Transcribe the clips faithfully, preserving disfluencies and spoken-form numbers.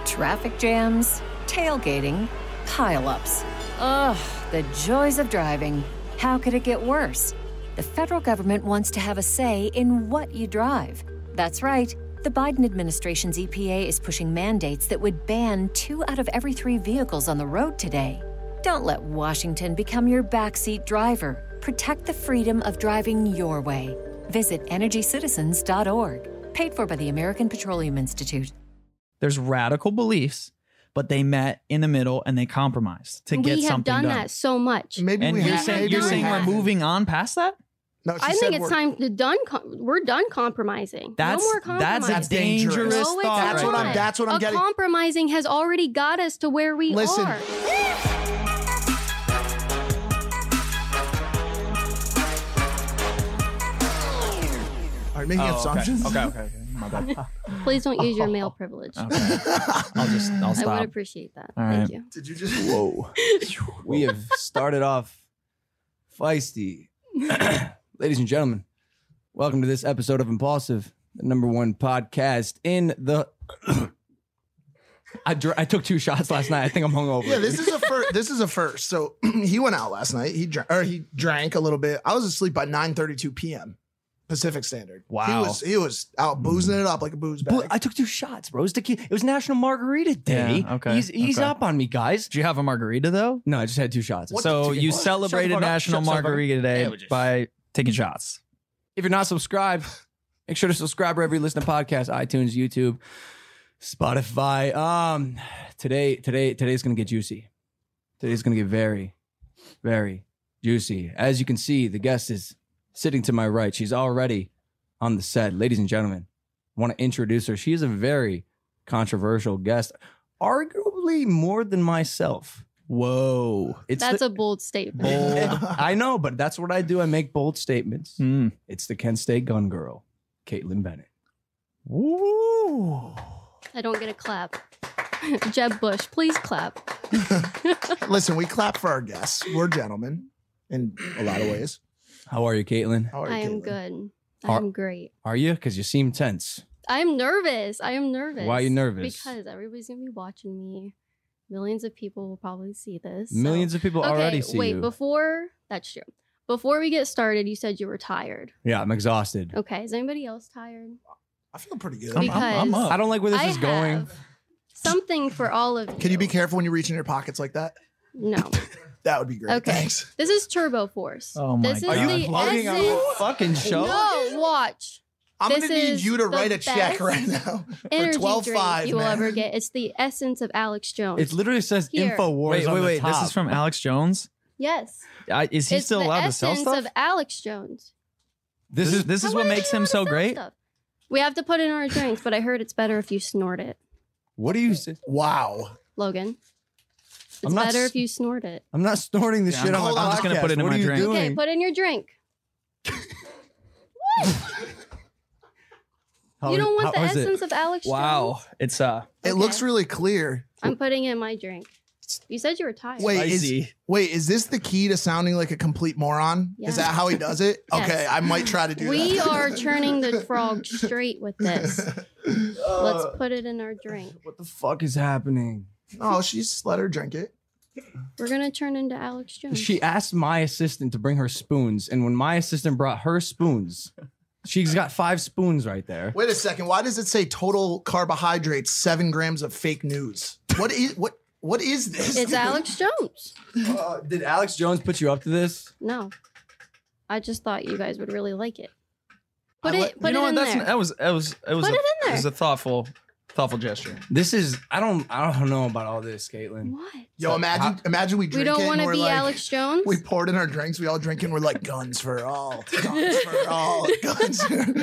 Traffic jams, tailgating, pile-ups. Ugh, the joys of driving. How could it get worse? The federal government wants to have a say in what you drive. That's right. The Biden administration's E P A is pushing mandates that would ban two out of every three vehicles on the road today. Don't let Washington become your backseat driver. Protect the freedom of driving your way. Visit energy citizens dot org. Paid for by the American Petroleum Institute. There's radical beliefs, but they met in the middle and they compromised to get something done. We have done that so much. Maybe and we you're have, saying, maybe you're we saying we're haven't. moving on past that? No, she I said think it's we're- time to done. Com- we're done compromising. That's no more compromising. that's a dangerous No, it's thought. That's right what I'm- there. that's what I'm a getting- compromising has already got us to where we Listen. are. Are you making Oh, okay. assumptions? Okay, okay, okay. My bad. Please don't use your male privilege. Okay. I'll just, I'll I stop. would appreciate that. All Thank right. you. Did you just? Whoa. We have started off feisty. Ladies and gentlemen, welcome to this episode of Impulsive, the number one podcast in the... I, dr- I took two shots last night. I think I'm hungover. Yeah, this is a first. This is a first. So he went out last night. He drank, or he drank a little bit. I was asleep by nine thirty-two p.m. Pacific Standard. Wow. He was he was out boozing it up like a booze bag. But I took two shots, bro. It was, tequila. It was National Margarita Day. Yeah, okay, Ease, ease okay. up on me, guys. Did you have a margarita though? No, I just had two shots. What So the- you What? celebrated Shut the fuck up. National Shut the fuck up. Margarita Day Yeah, we just- by taking shots. If you're not subscribed, make sure to subscribe wherever you listen to podcasts, iTunes, YouTube, Spotify. Um, today, today, today's gonna get juicy. Today's gonna get very, very juicy. As you can see, the guest is sitting to my right. She's already on the set. Ladies and gentlemen, I want to introduce her. She is a very controversial guest, arguably more than myself. Whoa. It's That's the- a bold statement. bold. I know, but that's what I do. I make bold statements. Mm. It's the Kent State gun girl, Caitlin Bennett. Woo. I don't get a clap. Jeb Bush, please clap. Listen, we clap for our guests. We're gentlemen in a lot of ways. How are you, Caitlin? How are you, I am Caitlin? good. I Are- am great. Are you? Because you seem tense. I am nervous. I am nervous. Why are you nervous? Because everybody's gonna be watching me. Millions of people will probably see this. so- Millions of people okay, already see wait, you. before that's true. Before we get started, you said you were tired. Yeah, I'm exhausted. Okay, is anybody else tired? I feel pretty good. I'm, I'm, I'm Because up. I don't like where this I is going. have something for all of you. Can you be careful when you reach in your pockets like that? No. That would be great. Okay. Thanks. This is Turbo Force. Oh my this God. is Are the you plugging our essence. fucking show? No, watch. I'm This gonna need is you to the write a check best right now for Energy twelve drink five. you will man. ever get. It's the essence of Alex Jones. It literally says Here. InfoWars Wait, on wait, the wait. This top. is from Alex Jones. yes. I, is he it's still the allowed to sell essence stuff? of Alex Jones. This is this is How what would makes I him know so how to sell great. stuff? We have to put it in our drinks, but I heard it's better if you snort it, what do you say? Wow. Logan. It's I'm not better s- if you snort it. I'm not snorting this Yeah, shit I'm- on my I'm just gonna podcast. put it in What my are you drink. doing? Okay, put in your drink. How- you don't want the how is it? essence of Alex Wow. Jones? It's uh It Okay. looks really clear. I'm putting it in my drink. You said you were tired. Wait, is, spicy. wait, is this the key to sounding like a complete moron? Yeah. Is that how he does it? Yes. Okay, I might try to do We that. are turning the frog straight with this. Let's put it in our drink. What the fuck is happening? Oh, she's let her drink it. We're gonna turn into Alex Jones. She asked my assistant to bring her spoons, and when my assistant brought her spoons, she's got five spoons right there. Wait a second. Why does it say total carbohydrates, seven grams of fake news? What is what? What is this? It's Alex Jones. Uh, did Alex Jones put you up to this? No, I just thought you guys would really like it. Put I it. like- Put you know it what? in That's there. that was it was it was Put a, it in there. It was a thoughtful thoughtful gesture. This is I don't I don't know about all this, Caitlin. What? Yo, imagine, imagine we We drink don't it want and to we're be like, Alex Jones. we poured in our drinks. We all drink it and we're like, guns for all, guns for all, guns.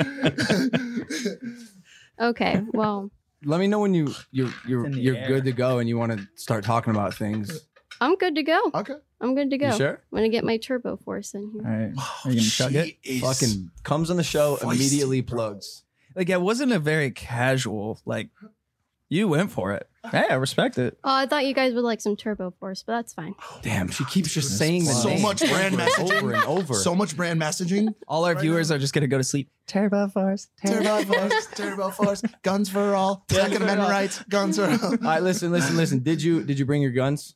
Okay. Well, Let me know when you you're you're in the you're air. good to go and you want to start talking about things. I'm good to go. Okay. I'm good to go. You sure? I'm gonna get my Turbo Force in here. All right. Are you gonna chug it? She is- Fucking comes on the show, Feisty, immediately bro. plugs. Like it wasn't a very casual like You went for it. Hey, I respect it. Oh, I thought you guys would like some Turbo Force, but that's fine. Damn, she keeps just saying the So name much brand over and messaging. over and over. So much brand messaging. All our Right viewers now. are just gonna go to sleep. Turbo Force. Turbo Force, Turbo Force, guns for all, Second for Amendment all. rights, guns for all. All right, listen, listen, listen. Did you did you bring your guns?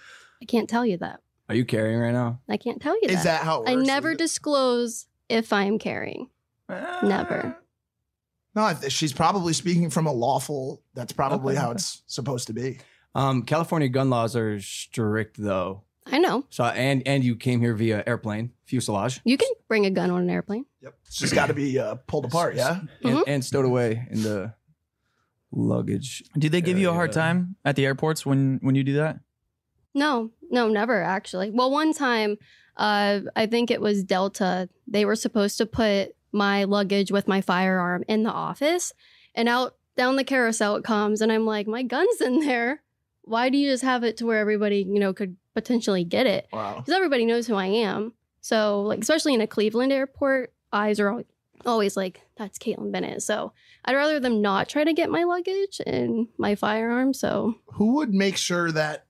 I can't tell you that. Are you carrying right now? I can't tell you Is that how it I works? never Is it- disclose if I am carrying. Never. No, I th- she's probably speaking from a lawful. That's probably how it's supposed to be. Um, California gun laws are strict though. I know. So and and you came here via airplane fuselage. You can bring a gun on an airplane. Yep, it's just got to be uh, pulled apart. Yeah. And, Mhm. and stowed away in the luggage. Do they give you a hard area. time at the airports when when you do that? No, no, never actually. Well, one time, uh, I think it was Delta. They were supposed to put my luggage with my firearm in the office, and out down the carousel it comes, and I'm like, my gun's in there. Why do you just have it to where everybody, you know, could potentially get it? Wow. Because everybody knows who I am. So, like, especially in a Cleveland airport, eyes are al- always like, that's Caitlin Bennett. So, I'd rather them not try to get my luggage and my firearm. So, Who would make sure that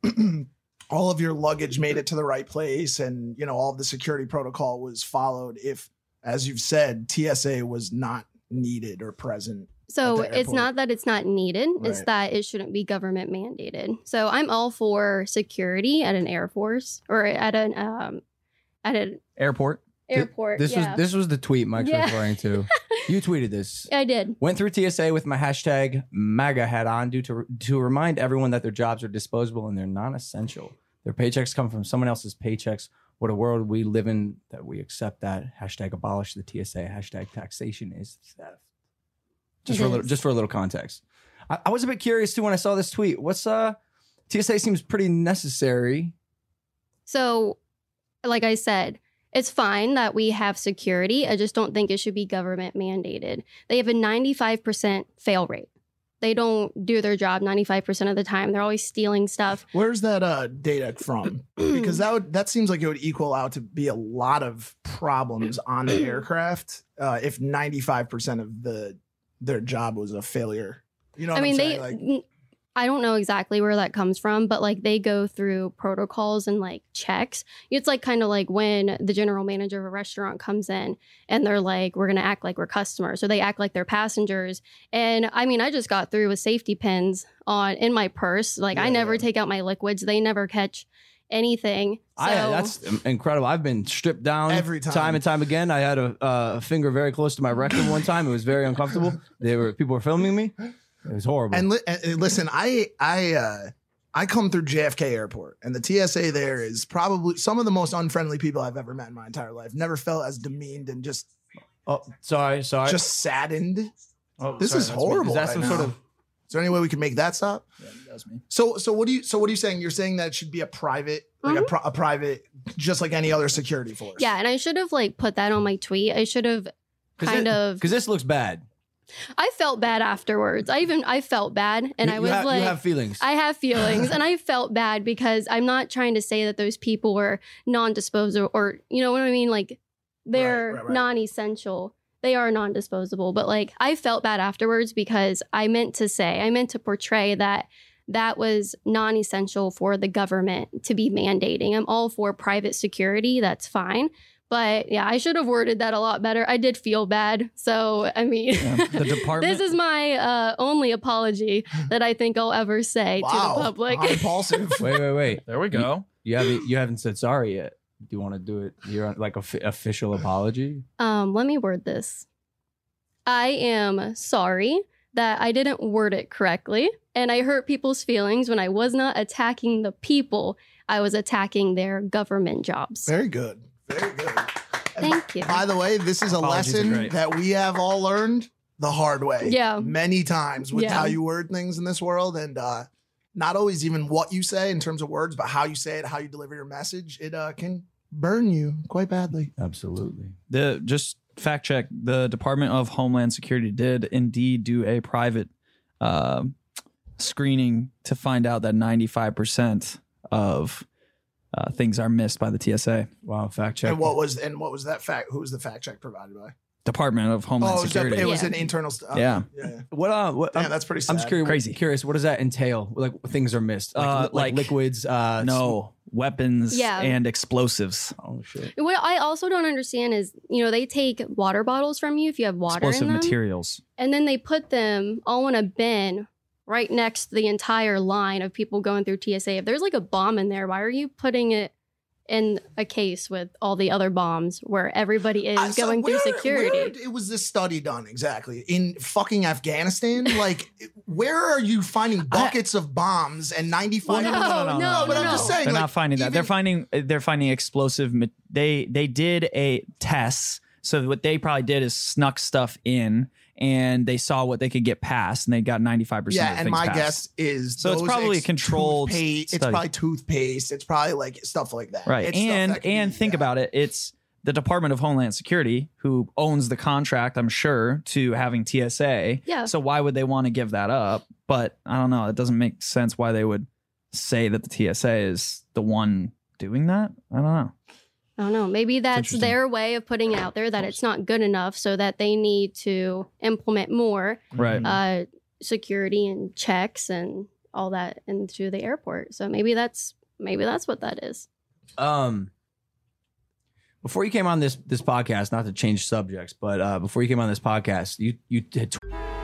all of your luggage made it to the right place and you know all of the security protocol was followed? If, as you've said, T S A was not needed or present. So At the it's airport. not that it's not needed, it's Right. that it shouldn't be government mandated. So I'm all for security at an Air Force or at an um at an Airport. airport. This yeah. was this was the tweet Mike's Yeah. referring to. You tweeted this. I did. Went through T S A with my hashtag MAGA hat on due to to remind everyone that their jobs are disposable and they're non-essential. Their paychecks come from someone else's paychecks. What a world we live in that we accept that. Hashtag abolish the T S A. Hashtag taxation is theft. Just It for a little, is. just for a little context. I, I was a bit curious too when I saw this tweet. What's uh T S A seems pretty necessary. So like I said, it's fine that we have security. I just don't think it should be government mandated. They have a ninety-five percent fail rate. They don't do their job ninety-five percent of the time. They're always stealing stuff. Where's that uh, data from? Because that would that seems like it would equal out to be a lot of problems on the aircraft uh, if ninety-five percent of the their job was a failure. You know what I mean, I'm they. saying? Like, n- I don't know exactly where that comes from, but like they go through protocols and like checks. It's like kind of like when the general manager of a restaurant comes in and they're like, we're going to act like we're customers. So they act like they're passengers. And I mean, I just got through with safety pins on in my purse. Like I Yeah, never yeah. take out my liquids. They never catch anything. So I that's incredible. I've been stripped down Every time. time and time again. I had a, uh, a finger very close to my rectum one time. It was very uncomfortable. They were people were filming me. It was horrible. and, li- and listen, I I uh, I come through J F K Airport, and the T S A there is probably some of the most unfriendly people I've ever met in my entire life. Never felt as demeaned and just oh, sorry, sorry. just saddened. Oh, This sorry, is that's me. horrible. Is that right some now. sort of- Is there any way we can make that stop? Yeah, that's me. So so what do you so what are you saying? You're saying that it should be a private like a, Mhm. pri- a private just like any other security force. yeah, and I should have like put that on my tweet. I should have kind of. because this looks bad. I felt bad afterwards. I even I felt bad, and You- I you was have, like, you have feelings. I have feelings, and I felt bad because I'm not trying to say that those people were non-disposable, or you know what I mean, like they're Right, right, right. non-essential. They are non-disposable, but like I felt bad afterwards because I meant to say, I meant to portray that that was non-essential for the government to be mandating. I'm all for private security. That's fine. But yeah, I should have worded that a lot better. I did feel bad. So, I mean, Yeah, the department. this is my uh, only apology that I think I'll ever say to Wow. the public. How impulsive. wait, wait, wait. There we go. You haven't you haven't said sorry yet. Do you want to do it here on like a f- official apology? Um, let me word this. I am sorry that I didn't word it correctly, and I hurt people's feelings when I was not attacking the people. I was attacking their government jobs. Very good. Very good. And Thank you. by the way, this is a Apologies are lesson great. that we have all learned the hard way. Yeah. Many times with Yeah. how you word things in this world, and uh not always even what you say in terms of words, but how you say it, how you deliver your message. It uh can burn you quite badly. Absolutely. The just fact check. The Department of Homeland Security did indeed do a private uh, screening to find out that ninety-five percent of uh, things are missed by the T S A. Wow, fact check. And what was and what was that fact? Who was the fact check provided by? Department of Homeland Oh, it was, Security. it was Yeah. an internal stuff. Yeah. yeah, yeah. What? Uh, what Damn, I'm, that's pretty I'm sad. just curious. Crazy. Curious. What does that entail? Like things are missed. Like, Uh, li- like, like- liquids. Uh, No weapons Yeah. and explosives. Oh shit. What I also don't understand is, you know, they take water bottles from you if you have water Explosive in them, materials. and then they put them all in a bin right next to the entire line of people going through T S A. If there's like a bomb in there, why are you putting it in a case with all the other bombs where everybody is Uh, so going where- through security? Where it was this study done exactly in fucking Afghanistan? Like, where are you finding buckets of bombs and ninety-five? no, no, no, no, but I'm no. just saying, They're like, not finding that. even- They're finding they're finding explosive. ma- They they did a tests. So what they probably did is snuck stuff in, and they saw what they could get past, and they got ninety-five percent. Yeah, of and things my passed. guess is So it's those probably a ex- controlled toothpaste. It's study. probably toothpaste. It's probably like stuff like that. Right. It's stuff and that can and be- think yeah. about it. It's the Department of Homeland Security who owns the contract, I'm sure, to having T S A. Yeah. So why would they want to give that up? But I don't know. It doesn't make sense why they would say that the T S A is the one doing that. I don't know. I don't know. Maybe that's interesting. their way of putting it out there that it's not good enough, so that they need to implement more Right. uh, security and checks and all that into the airport. So maybe that's maybe that's what that is. Um. Before you came on this this podcast, not to change subjects, but uh, before you came on this podcast, you you did.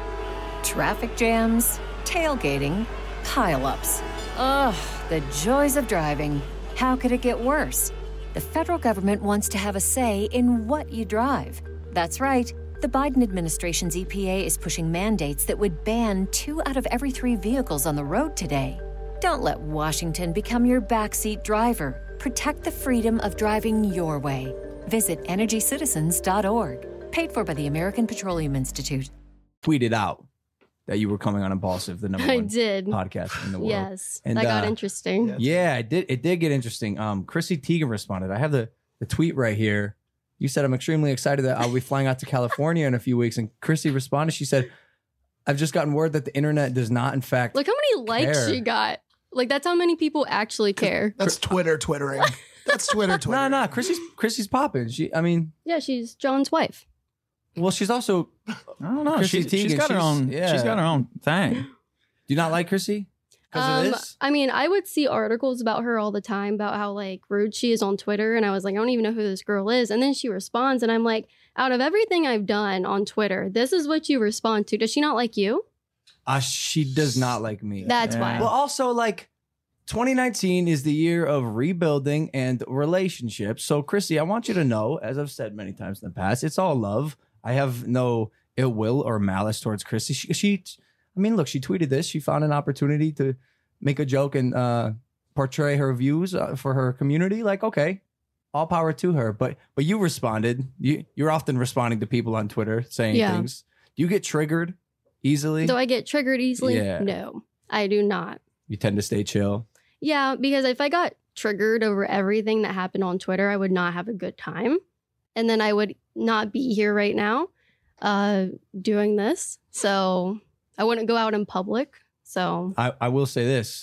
Traffic jams, tailgating, pileups. Ugh, the joys of driving. How could it get worse? The federal government wants to have a say in what you drive. That's right. The Biden administration's E P A is pushing mandates that would ban two out of every three vehicles on the road today. Don't let Washington become your backseat driver. Protect the freedom of driving your way. Visit energy citizens dot org. Paid for by the American Petroleum Institute. tweeted out that you were coming on Impulsive, the number I one did. podcast in the world. Yes, And, that got uh, interesting. yeah. Yeah, it did. It did get interesting. Um, Chrissy Teigen responded. I have the the tweet right here. You said, "I'm extremely excited that I'll be flying out to California in a few weeks." And Chrissy responded. She said, "I've just gotten word that the internet does not, in fact." Look how many likes care. she got. Like that's how many people actually care. That's Twitter twittering. That's Twitter No, twittering. no, Chrissy's Chrissy's popping. She, I mean, Yeah, she's John's wife. well, she's also. I don't know. Chrissy She's, she's Teigen, got her she's- own. yeah. She's got her own thing. Do you not like Chrissy because Um, of this? I mean, I would see articles about her all the time about how like rude she is on Twitter, and I was like, I don't even know who this girl is. And then she responds, and I'm like, out of everything I've done on Twitter, this is what you respond to. Does she not like you? Uh, she does not like me. That's Yeah. why. But also, like, twenty nineteen is the year of rebuilding and relationships. So, Chrissy, I want you to know, as I've said many times in the past, it's all love. I have no ill will or malice towards Chrissy. She, she I mean, look, she tweeted this. She found an opportunity to make a joke and uh, portray her views uh, for her community. Like, okay, all power to her. But but you responded. You you're often responding to people on Twitter saying Yeah. things. Do you get triggered easily? Do I get triggered easily? Yeah. No, I do not. You tend to stay chill. Yeah, because if I got triggered over everything that happened on Twitter, I would not have a good time. And then I would not be here right now uh, doing this. So I wouldn't go out in public. So I, I will say this.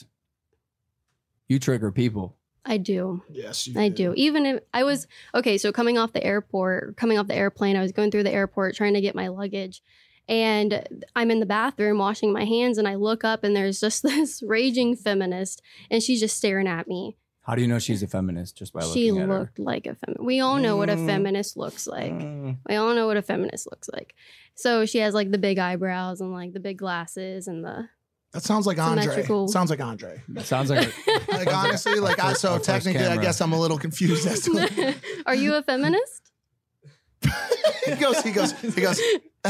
You trigger people. I do. Yes, you I do. Even if I was, okay, so coming off the airport, coming off the airplane, I was going through the airport trying to get my luggage. And I'm in the bathroom washing my hands, and I look up, and there's just this raging feminist, and she's just staring at me. How do you know she's a feminist just by She looking at her? looked like a feminist. We all know what a Mm. feminist looks like. Mm. We all know what a feminist looks like. So she has like the big eyebrows and like the big glasses and the. That sounds like Andre. Symmetrical. Sounds like Andre. That sounds like a, Like honestly, like I so Our first technically, I camera. guess I'm a little confused as to. Are you a feminist? he goes. He goes. He goes.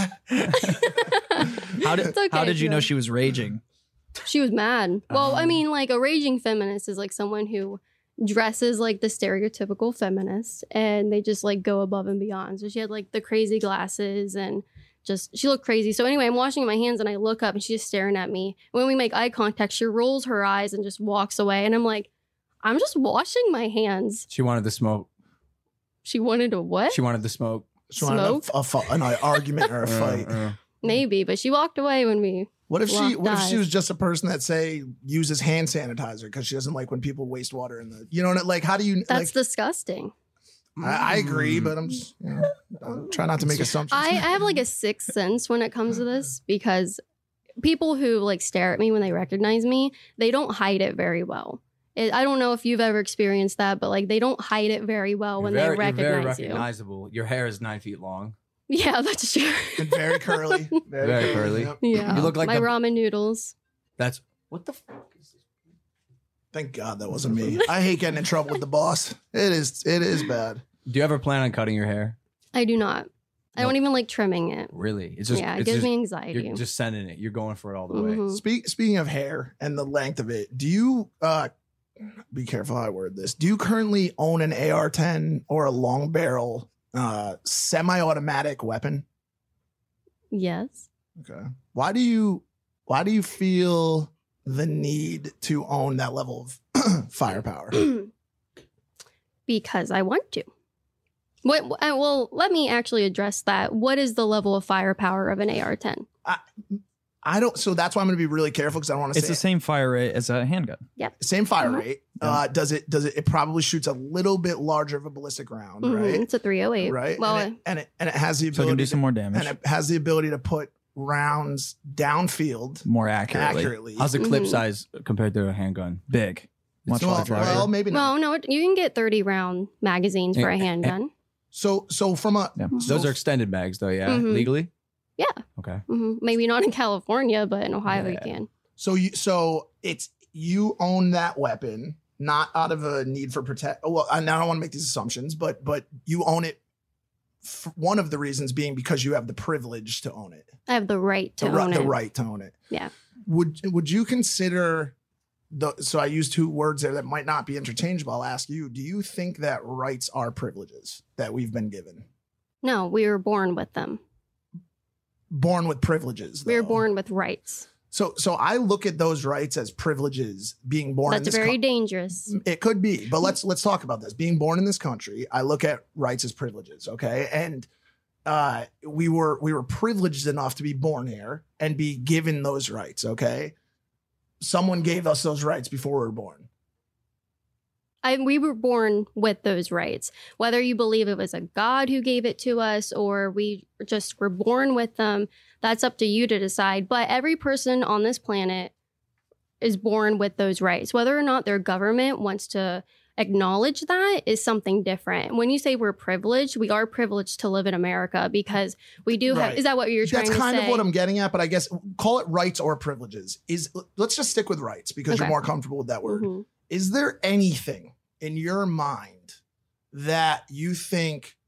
How did It's okay How did if you you know are. she was raging? She was mad. Well, I Um. mean, like a raging feminist is like someone who dresses like the stereotypical feminist and they just like go above and beyond. So she had like the crazy glasses and just she looked crazy. So anyway, I'm washing my hands and I look up and she's just staring at me. When we make eye contact, she rolls her eyes and just walks away. And I'm like, I'm just washing my hands. she wanted to smoke. She wanted to what? She wanted to smoke. She wanted a, a, fu- an argument or a Uh, fight. uh. Maybe, but she walked away when we. What if she? Locked What if she eyes. was just a person that say uses hand sanitizer because she doesn't like when people waste water in the. You know what? Like, how do you? That's like, disgusting. I, I agree, but I'm just you know, I'm trying not to make assumptions. I, I have like a sixth sense when it comes to this because people who like stare at me when they recognize me, they don't hide it very well. It, I don't know if you've ever experienced that, but like they don't hide it very well when very, they recognize you're very you. recognizable. Your hair is nine feet long. Yeah, that's true. And very curly. Very, Very curly. yep. Yeah, You look like my the- ramen noodles. That's what the fuck is this? Thank God that wasn't me. I hate getting in trouble with the boss. It is. It is bad. Do you ever plan on cutting your hair? I do not. I No. don't even like trimming it. Really? It's just yeah, it it's gives just, me anxiety. You're just sending it. You're going for it all the way. Mhm. Speak, speaking of hair and the length of it, do you uh, be careful how I word this? Do you currently own an A R ten or a long barrel uh, semi-automatic weapon? Yes. Okay. Why do you why do you feel the need to own that level of firepower? Because I want to. What? uh, Well, let me actually address that. What is the level of firepower of an A R ten? I don't. So that's why I'm going to be really careful because I don't want to It's say the same fire rate as a handgun. same fire Mhm. rate. Uh, does it? Does it? It probably shoots a little bit larger of a ballistic round, Mhm, right? It's a three oh eight. Right. Well, and, it, and it and it has the So it can ability do to, some more damage, and it has the ability to put rounds downfield more accurately. accurately. How's the clip Mhm. size compared to a handgun? Big. Much well, larger. well, maybe not. well, no, it- you can get thirty round magazines for a Eh, eh, handgun. So so from a Yeah. so Those are extended mags, though. Yeah, Mhm. legally. Yeah. Okay. hmm Maybe not in California, but in Ohio you Yeah. can. So you so it's you own that weapon not out of a need for protect. Well, I now I don't want to make these assumptions, but but you own it. For one of the reasons being because you have the privilege to own it, I have the right to the, ri- own the it. right to own it. Yeah. Would would you consider the? So I use two words there that might not be interchangeable. I'll ask you: do you think that rights are privileges that we've been given? No, we were born with them. Born with privileges. We were though. born with rights. So so I look at those rights as privileges. Being born in That's this very coun- dangerous. It could be, but let's let's talk about this. Being born in this country, I look at rights as privileges, okay? And uh, we were we were privileged enough to be born here and be given those rights, okay? Someone gave us those rights before we were born. I, we were born with those rights. Whether you believe it was a God who gave it to us or we just were born with them, that's up to you to decide. But every person on this planet is born with those rights. Whether or not their government wants to acknowledge that is something different. When you say we're privileged, we are privileged to live in America because we do have. Right. Is that what you're trying That's to say? kind of what I'm getting at, but I guess call it rights or privileges. Is let's just stick with rights because you're Okay. more comfortable with that word. Mhm. Is there anything in your mind that you think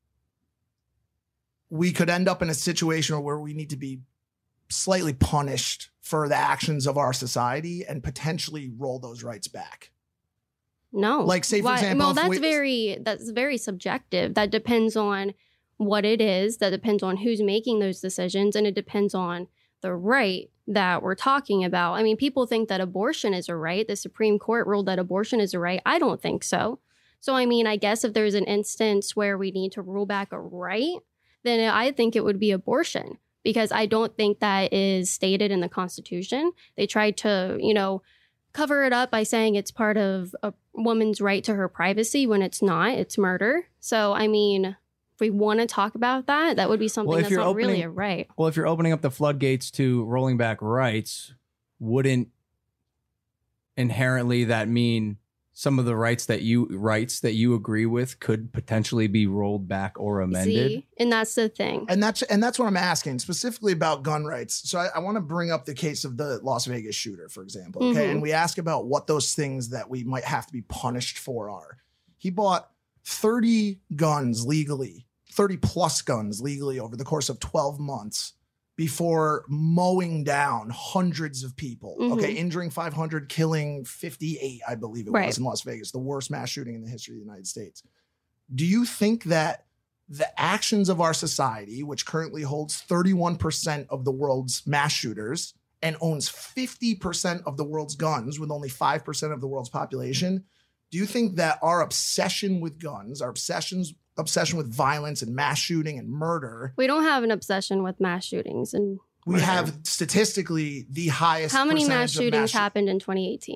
we could end up in a situation where we need to be slightly punished for the actions of our society and potentially roll those rights back? No. Like, say, for Why- example, well, if that's we- very that's very subjective. That depends on what it is. That depends on who's making those decisions, and it depends on the right that we're talking about. I mean, people think that abortion is a right. The Supreme Court ruled that abortion is a right. I don't think so. So, I mean, I guess if there's an instance where we need to rule back a right, then I think it would be abortion because I don't think that is stated in the Constitution. They tried to, you know, cover it up by saying it's part of a woman's right to her privacy when it's not. It's murder. So, I mean, if we want to talk about that, that would be something Well, if that's you're not really opening- a right. Well, if you're opening up the floodgates to rolling back rights, wouldn't inherently that mean some of the rights that you rights that you agree with could potentially be rolled back or amended? See? And that's the thing. And that's and that's what I'm asking specifically about gun rights. So I, I want to bring up the case of the Las Vegas shooter, for example. Okay, Mhm. and we ask about what those things that we might have to be punished for are. He bought thirty guns legally, thirty plus guns legally over the course of twelve months before mowing down hundreds of people. Mhm. Okay, injuring five hundred, killing fifty-eight, I believe it Right. was in Las Vegas, the worst mass shooting in the history of the United States. Do you think that the actions of our society, which currently holds thirty-one percent of the world's mass shooters and owns fifty percent of the world's guns with only five percent of the world's population, do you think that our obsession with guns, our obsessions, obsession with violence and mass shooting and murder, We don't have an obsession with mass shootings. And we murder. have statistically the highest How many mass percentage of shootings shoot- happened in twenty eighteen?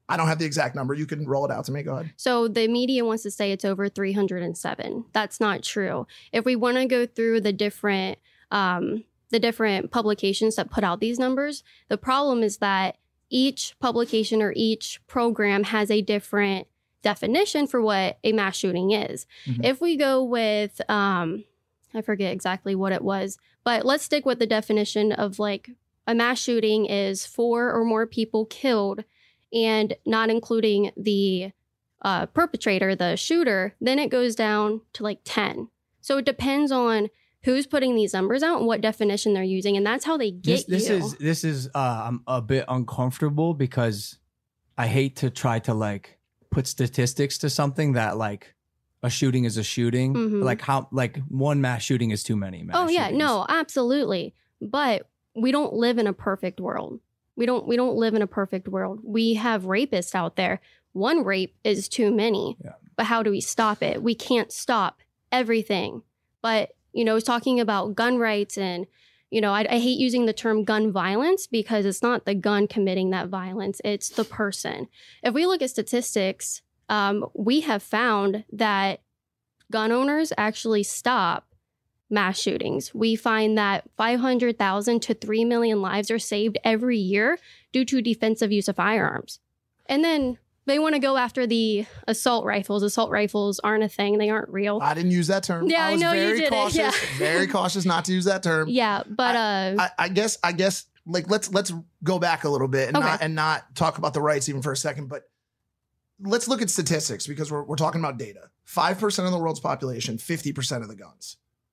I don't have the exact number. You can roll it out to me. Go ahead. So the media wants to say it's over three hundred seven. That's not true. If we want to go through the different um, the different publications that put out these numbers, the problem is that each publication or each program has a different definition for what a mass shooting is. Mhm. If we go with, um, I forget exactly what it was, but let's stick with the definition of like a mass shooting is four or more people killed and not including the uh, perpetrator, the shooter, then it goes down to like ten. So it depends on who's putting these numbers out and what definition they're using. And that's how they get This, this you. is this is uh, I'm a bit uncomfortable because I hate to try to like put statistics to something that like a shooting is a shooting. Mhm. Like how like one mass shooting is too many. Mass Oh yeah, shootings. no, absolutely. But we don't live in a perfect world. We don't we don't live in a perfect world. We have rapists out there. One rape is too many. Yeah. But how do we stop it? We can't stop everything. But, you know, talking about gun rights and, you know, I, I hate using the term gun violence because it's not the gun committing that violence. It's the person. If we look at statistics, um, we have found that gun owners actually stop mass shootings. We find that five hundred thousand to three million lives are saved every year due to defensive use of firearms. And then they want to go after the assault rifles. Assault rifles aren't a thing. They aren't real. I didn't use that term. Yeah, I I was know you very didn't, cautious, yeah. very cautious not to use that term. Yeah, but uh, I, I guess, I guess, like let's let's go back a little bit and Okay. not and not talk about the rights even for a second, but let's look at statistics because we're we're talking about data. Five percent of the world's population, fifty percent of the guns.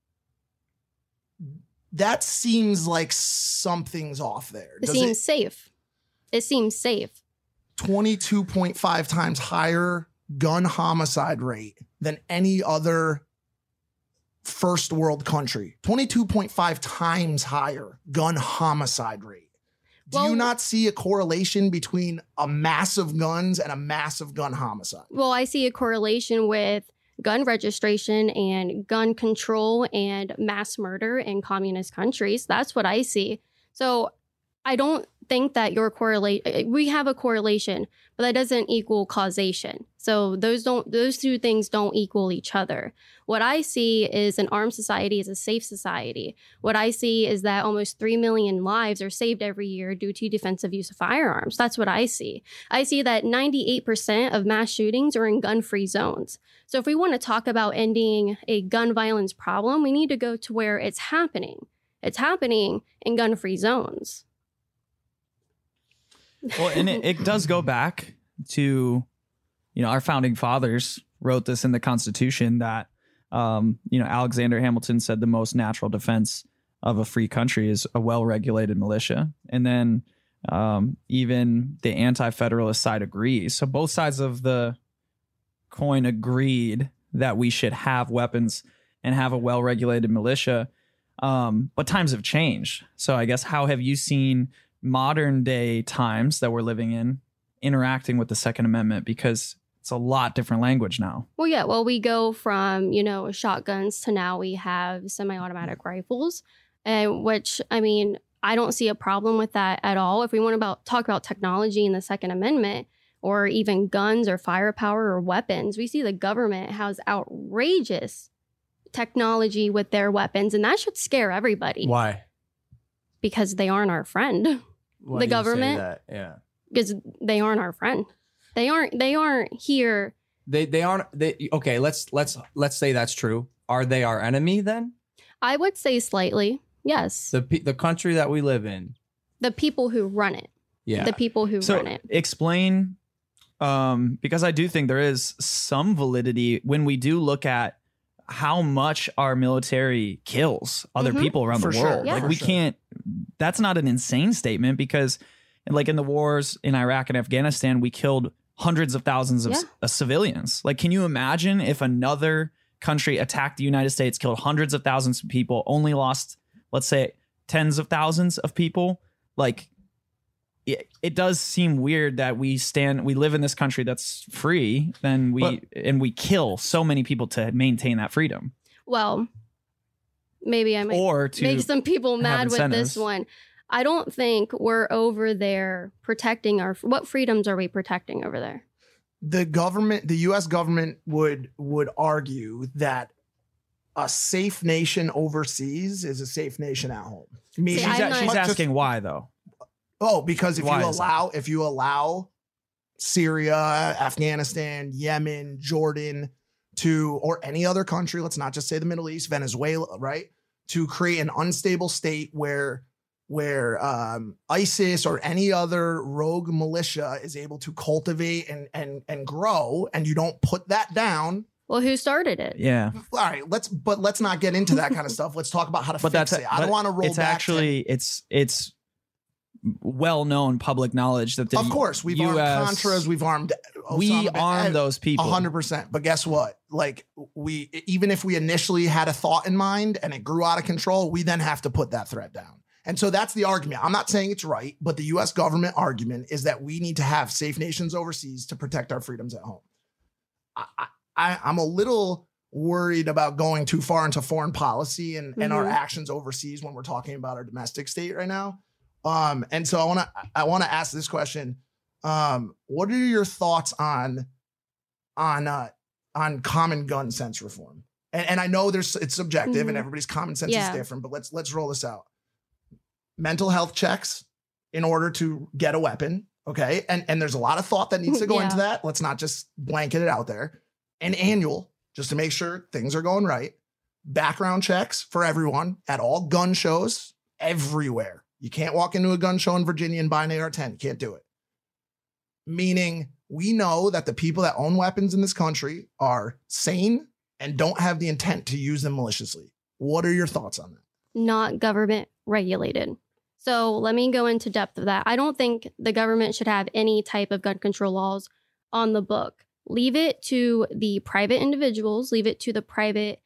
That seems like something's off there. it Does seems safe. It seems safe. twenty-two point five times higher gun homicide rate than any other first world country. twenty-two point five times higher gun homicide rate. Do Well- you not see a correlation between a massive guns and a massive gun homicide? Well, I see a correlation with gun registration and gun control and mass murder in communist countries. That's what I see. So I don't think that your correlate we have a correlation, but that doesn't equal causation. So those don't those two things don't equal each other. What I see is an armed society is a safe society. What I see is that almost three million lives are saved every year due to defensive use of firearms. That's what I see. I see that ninety-eight percent of mass shootings are in gun-free zones. So if we want to talk about ending a gun violence problem, we need to go to where it's happening. It's happening in gun-free zones. Well, and it, it does go back to, you know, our founding fathers wrote this in the Constitution that, um, you know, Alexander Hamilton said the most natural defense of a free country is a well-regulated militia. And then um, even the anti-federalist side agrees. So both sides of the coin agreed that we should have weapons and have a well-regulated militia. Um, but times have changed. So I guess how have you seen modern day times that we're living in interacting with the Second Amendment? Because it's a lot different language now. Well, yeah. Well, we go from, you know, shotguns to now we have semi-automatic rifles, and which, I mean, I don't see a problem with that at all. If we want to about talk about technology in the Second Amendment or even guns or firepower or weapons, we see the government has outrageous technology with their weapons, and that should scare everybody. Why? Because they aren't our friend. Why The do you say government? that? Yeah. Because they aren't our friend. They aren't. They aren't here. They they aren't they okay, let's let's let's say that's true. Are they our enemy then? I would say slightly. Yes. The pe- the country that we live in. The people who run it. Yeah. The people who So run it. explain, um, because I do think there is some validity when we do look at how much our military kills other Mhm. people around For the sure, world. yeah. Like for we sure. can't, that's not an insane statement because like in the wars in Iraq and Afghanistan, we killed hundreds of thousands of Yeah. c- uh, civilians. Like, can you imagine if another country attacked the United States, killed hundreds of thousands of people, only lost, let's say, tens of thousands of people? Like, it, it does seem weird that we stand, we live in this country that's free, then we, But- and we kill so many people to maintain that freedom. Well, maybe I might Or to make some people mad with incentives. this one. I don't think we're over there protecting our, what freedoms are we protecting over there? The government, the U S government would would argue that a safe nation overseas is a safe nation at home. Meaning, See, She's, I'm a- she's not- asking why though. oh, because if Why you is that? allow if you allow Syria, Afghanistan, Yemen, Jordan to, or any other country, let's not just say the Middle East, Venezuela, right, to create an unstable state where where um, ISIS or any other rogue militia is able to cultivate and and and grow, and you don't put that down. Well, who started it? Yeah. All right, let's but let's not get into that kind of stuff. Let's talk about how to But fix that's it. I don't but want to roll it's back. actually it's it's well known public knowledge that the to, of course, we've U S armed Contras, we've armed. we Osama bin- arm those people. A hundred percent. But guess what? Like we, even if we initially had a thought in mind and it grew out of control, we then have to put that threat down. And so that's the argument. I'm not saying it's right, but the U S government argument is that we need to have safe nations overseas to protect our freedoms at home. I, I, I'm a little worried about going too far into foreign policy and, and our Mhm. actions overseas when we're talking about our domestic state right now. Um, and so I want to I want to ask this question. Um, what are your thoughts on on uh, on common gun sense reform? And, and I know there's it's subjective Mhm. and everybody's common sense Yeah. is different, but let's let's roll this out. Mental health checks in order to get a weapon, okay? And and there's a lot of thought that needs to go Yeah. into that. Let's not just blanket it out there. An annual, just to make sure things are going right. Background checks for everyone at all gun shows everywhere. You can't walk into a gun show in Virginia and buy an A R ten. You can't do it. Meaning we know that the people that own weapons in this country are sane and don't have the intent to use them maliciously. What are your thoughts on that? Not government regulated. So let me go into depth of that. I don't think the government should have any type of gun control laws on the book. Leave it to the private individuals, leave it to the private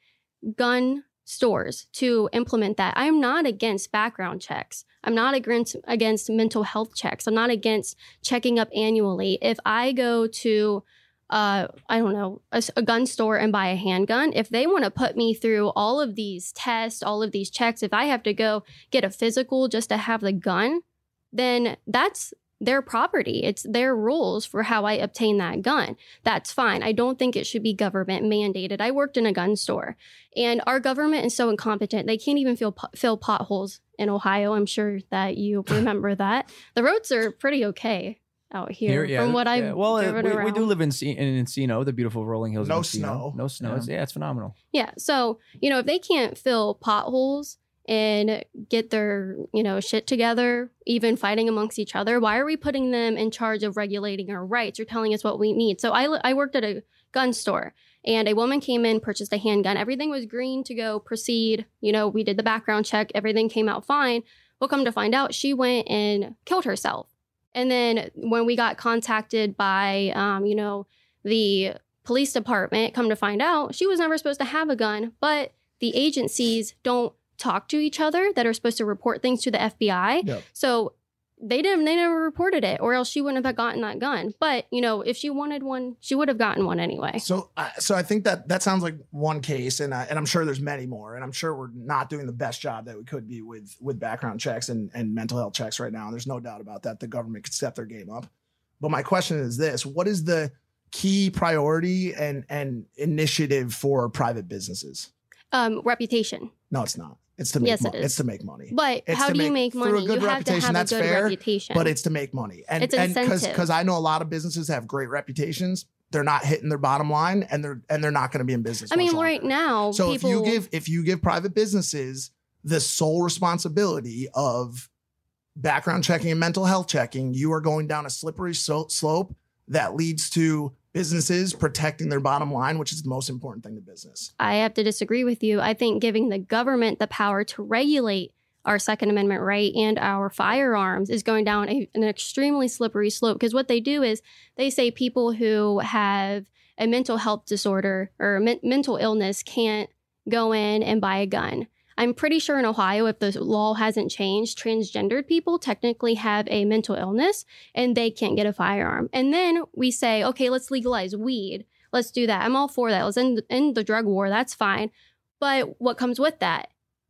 gun stores to implement that. I'm not against background checks. I'm not against against mental health checks. I'm not against checking up annually. If I go to uh, I don't know, a, a gun store and buy a handgun, if they want to put me through all of these tests, all of these checks, if I have to go get a physical just to have the gun, then that's their property. It's their rules for how I obtain that gun. That's fine. I don't think it should be government mandated. I worked in a gun store and our government is so incompetent. They can't even fill, fill potholes in Ohio. I'm sure that you remember that. The roads are pretty okay out here, Here, yeah, from what I've yeah. well, uh, driven we, around. we do live in, C- in Encino, the beautiful rolling hills. No of Encino. snow. No snow. Yeah. It's, yeah, it's phenomenal. Yeah. So, you know, if they can't fill potholes and get their, you know, shit together, even fighting amongst each other, why are we putting them in charge of regulating our rights or telling us what we need? So I, I worked at a gun store and a woman came in, purchased a handgun. Everything was green to go, proceed. You know, we did the background check. Everything came out fine. Well, come to find out, she went and killed herself. And then when we got contacted by, um, you know, the police department, come to find out, she was never supposed to have a gun, but the agencies don't talk to each other that are supposed to report things to the F B I. Yep. So they didn't, they never reported it, or else she wouldn't have gotten that gun. But, you know, if she wanted one, she would have gotten one anyway. So, uh, so I think that that sounds like one case, and uh, and I'm sure there's many more, and I'm sure we're not doing the best job that we could be with with background checks and and mental health checks right now. And there's no doubt about that. The government could step their game up. But my question is this: what is the key priority and and initiative for private businesses? Um, reputation. No, it's not. It's to make Yes, it money. is. It's to make money. But It's how to do you make- make through a money? good You have to reputation, have a that's good fair, reputation. But it's to make money. And It's and because incentive. because I know a lot of businesses have great reputations, they're not hitting their bottom line, and they're and they're not going to be in business. I mean, much right longer. now, So people. if you give if you give private businesses the sole responsibility of background checking and mental health checking, you are going down a slippery so- slope that leads to businesses protecting their bottom line, which is the most important thing to business. I have to disagree with you. I think giving the government the power to regulate our Second Amendment right and our firearms is going down a, an extremely slippery slope, because what they do is they say people who have a mental health disorder or men- mental illness can't go in and buy a gun. I'm pretty sure in Ohio, if the law hasn't changed, transgendered people technically have a mental illness and they can't get a firearm. And then we say, okay, let's legalize weed. Let's do that. I'm all for that. Let's end, end the drug war. That's fine. But what comes with that?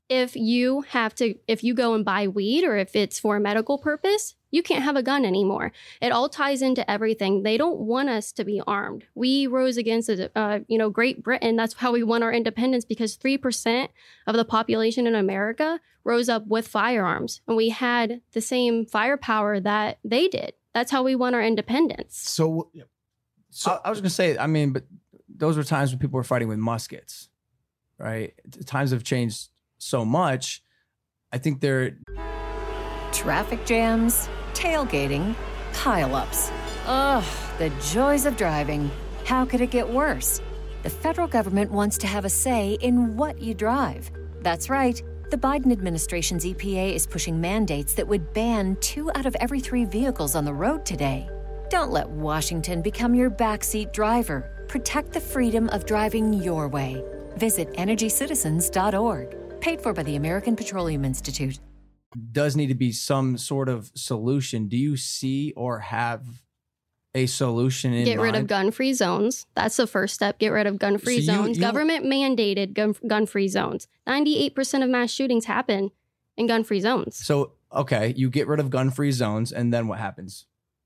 if you have to, if you go and buy weed or if it's for a medical purpose, you can't have a gun anymore. It all ties into everything. They don't want us to be armed. We rose against, uh, you know, Great Britain. That's how we won our independence, because three percent of the population in America rose up with firearms, and we had the same firepower that they did. That's how we won our independence. So, So I, I was going to say, I mean, but those were times when people were fighting with muskets, right? Times have changed so much. I think they're Traffic jams, tailgating, pileups. Ugh, the joys of driving. How could it get worse? The federal government wants to have a say in what you drive. That's right. The Biden administration's E P A is pushing mandates that would ban two out of every three vehicles on the road today. Don't let Washington become your backseat driver. Protect the freedom of driving your way. Visit energy citizens dot org. Paid for by the American Petroleum Institute. does need to be some sort of solution. Do you see or have a solution in Get rid mind? of gun-free zones. That's the first step. Get rid of gun-free So you- zones. you- Government mandated gun, gun-free zones. ninety-eight percent of mass shootings happen in gun-free zones. So, okay, you get rid of gun-free zones, and then what happens?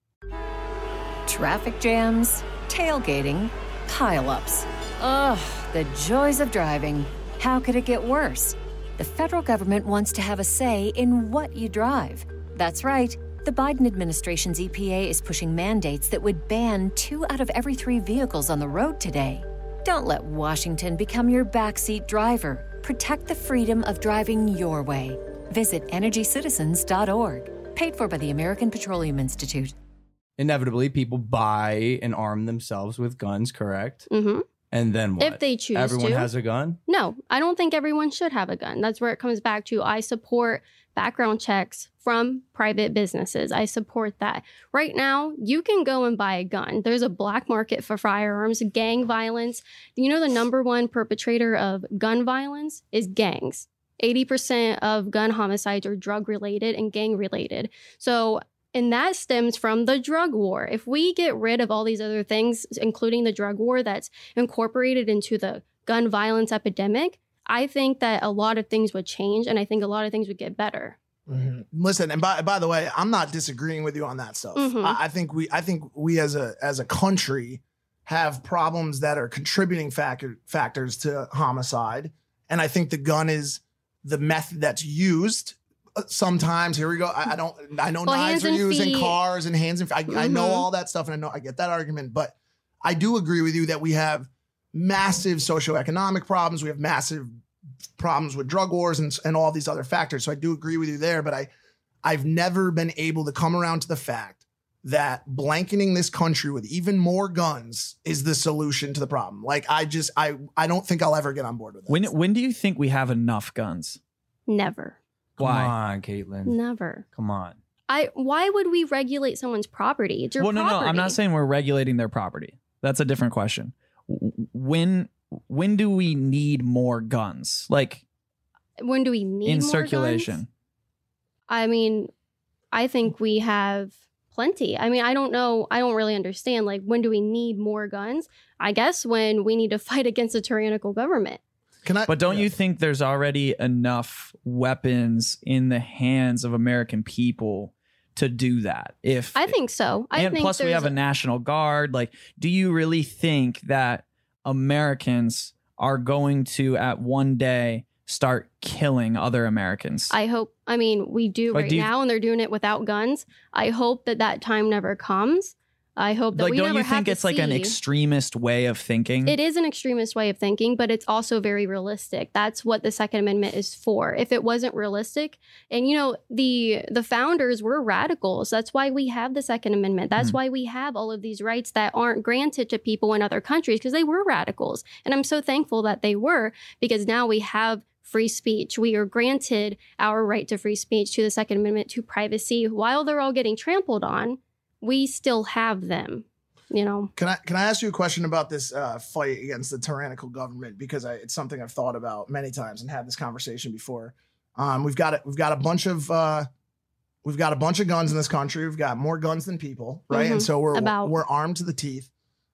Traffic jams, tailgating, pileups. Ugh, the joys of driving. How could it get worse? The federal government wants to have a say in what you drive. That's right. The Biden administration's E P A is pushing mandates that would ban two out of every three vehicles on the road today. Don't let Washington become your backseat driver. Protect the freedom of driving your way. Visit energy citizens dot org. Paid for by the American Petroleum Institute. Inevitably, people buy and arm themselves with guns, correct? hmm And then what? If they choose Everyone to. has a gun? No, I don't think everyone should have a gun. That's where it comes back to. I support background checks from private businesses. I support that. Right now, you can go and buy a gun. There's a black market for firearms, gang violence. You know, the number one perpetrator of gun violence is gangs. eighty percent of gun homicides are drug related and gang related. So, and that stems from the drug war. If we get rid of all these other things, including the drug war that's incorporated into the gun violence epidemic, I think that a lot of things would change, and I think a lot of things would get better. Mm-hmm. Listen, and by by the way, I'm not disagreeing with you on that stuff. Mhm. I, I think we I think we as a as a country have problems that are contributing factor, factors to homicide, and I think the gun is the method that's used. Uh, Sometimes here we go. I, I don't. I know Well, knives hands are and used in feet. cars and hands and. I, I know Mhm. all that stuff, and I know I get that argument, but I do agree with you that we have massive socioeconomic problems. We have massive problems with drug wars and, and all these other factors. So I do agree with you there, but I, I've never been able to come around to the fact that blanketing this country with even more guns is the solution to the problem. Like I just, I, I don't think I'll ever get on board with that. When when do you think we have enough guns? Never. Come Why? on, Caitlin. Never. Come on. I. Why would we regulate someone's property? It's your Well, no, property. no, I'm not saying we're regulating their property. That's a different question. W- When when do we need more guns? Like When do we need in more circulation? guns? I mean, I think we have plenty. I mean, I don't know. I don't really understand. Like, when do we need more guns? I guess when we need to fight against a tyrannical government. Can I? But don't yeah. you think there's already enough weapons in the hands of American people to do that? If I think so. I and think plus we there's have a national guard. Like, do you really think that Americans are going to at one day start killing other Americans? I hope. I mean, we do Like, right do you- now, and they're doing it without guns. I hope that that time never comes. I hope that like, we don't never you have think to it's like an see- extremist way of thinking? It is an extremist way of thinking, but it's also very realistic. That's what the Second Amendment is for. If it wasn't realistic, and you know, the the founders were radicals. That's why we have the Second Amendment. That's Mhm. why we have all of these rights that aren't granted to people in other countries, because they were radicals. And I'm so thankful that they were, because now we have free speech. We are granted our right to free speech, to the Second Amendment, to privacy. While they're all getting trampled on, we still have them. You know, Can I can I ask you a question about this uh, fight against the tyrannical government? Because I, it's something I've thought about many times and had this conversation before. Um, we've got it. We've got a bunch of uh, we've got a bunch of guns in this country. We've got more guns than people, right? Mhm. And so we're About. we're armed to the teeth.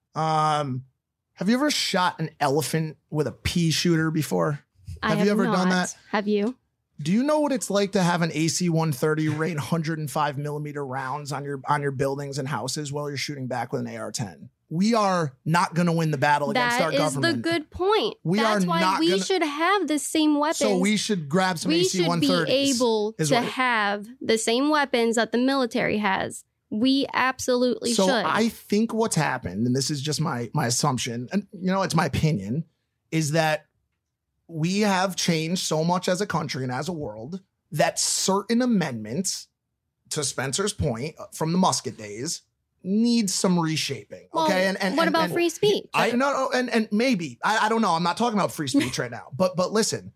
Um, have you ever shot an elephant with a pea shooter before? I Have have you ever not. done that? Have you? Do you know what it's like to have an A C one thirty rain one hundred five millimeter rounds on your on your buildings and houses while you're shooting back with an A R ten? We are not going to win the battle against That our is government. the good point. We That's are why not we gonna- should have the same weapons. So we should grab some we A C should one be thirties. able is to what- have the same weapons that the military has. We absolutely So should. I think what's happened, and this is just my my assumption, and you know, it's my opinion, is that we have changed so much as a country and as a world that certain amendments, to Spencer's point from the Musket days, need some reshaping. Well, Okay, and, and what and- about and- free speech? I no, no, and and maybe I, I don't know. I'm not talking about free speech right now. But but listen,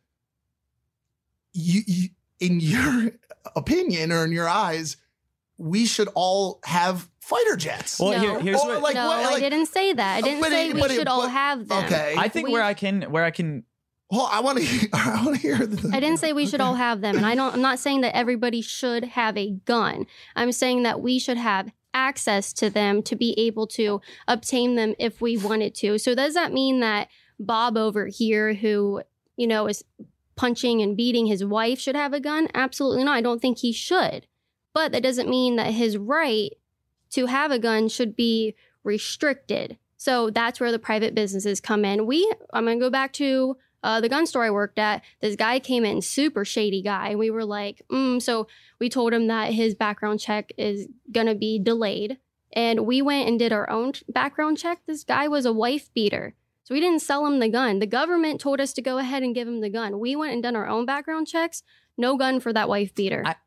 you, you in your opinion or in your eyes, we should all have fighter jets. Well, No. here, here's Or what like no, what? I Like, didn't say that. I didn't but say it- we but it- should all but- have them. okay. I think We- where I can where I can Well, I want to. I want to hear. The, I didn't say we should all have them, and I don't. I'm not saying that everybody should have a gun. I'm saying that we should have access to them to be able to obtain them if we wanted to. So does that mean that Bob over here, who you know is punching and beating his wife, should have a gun? Absolutely not. I don't think he should. But that doesn't mean that his right to have a gun should be restricted. So that's where the private businesses come in. We. I'm gonna go back to. Uh, the gun store I worked at, this guy came in, super shady guy. And we were like, mm. So we told him that his background check is going to be delayed. And we went and did our own background check. This guy was a wife beater. So we didn't sell him the gun. The government told us to go ahead and give him the gun. We went and done our own background checks. No gun for that wife beater. I-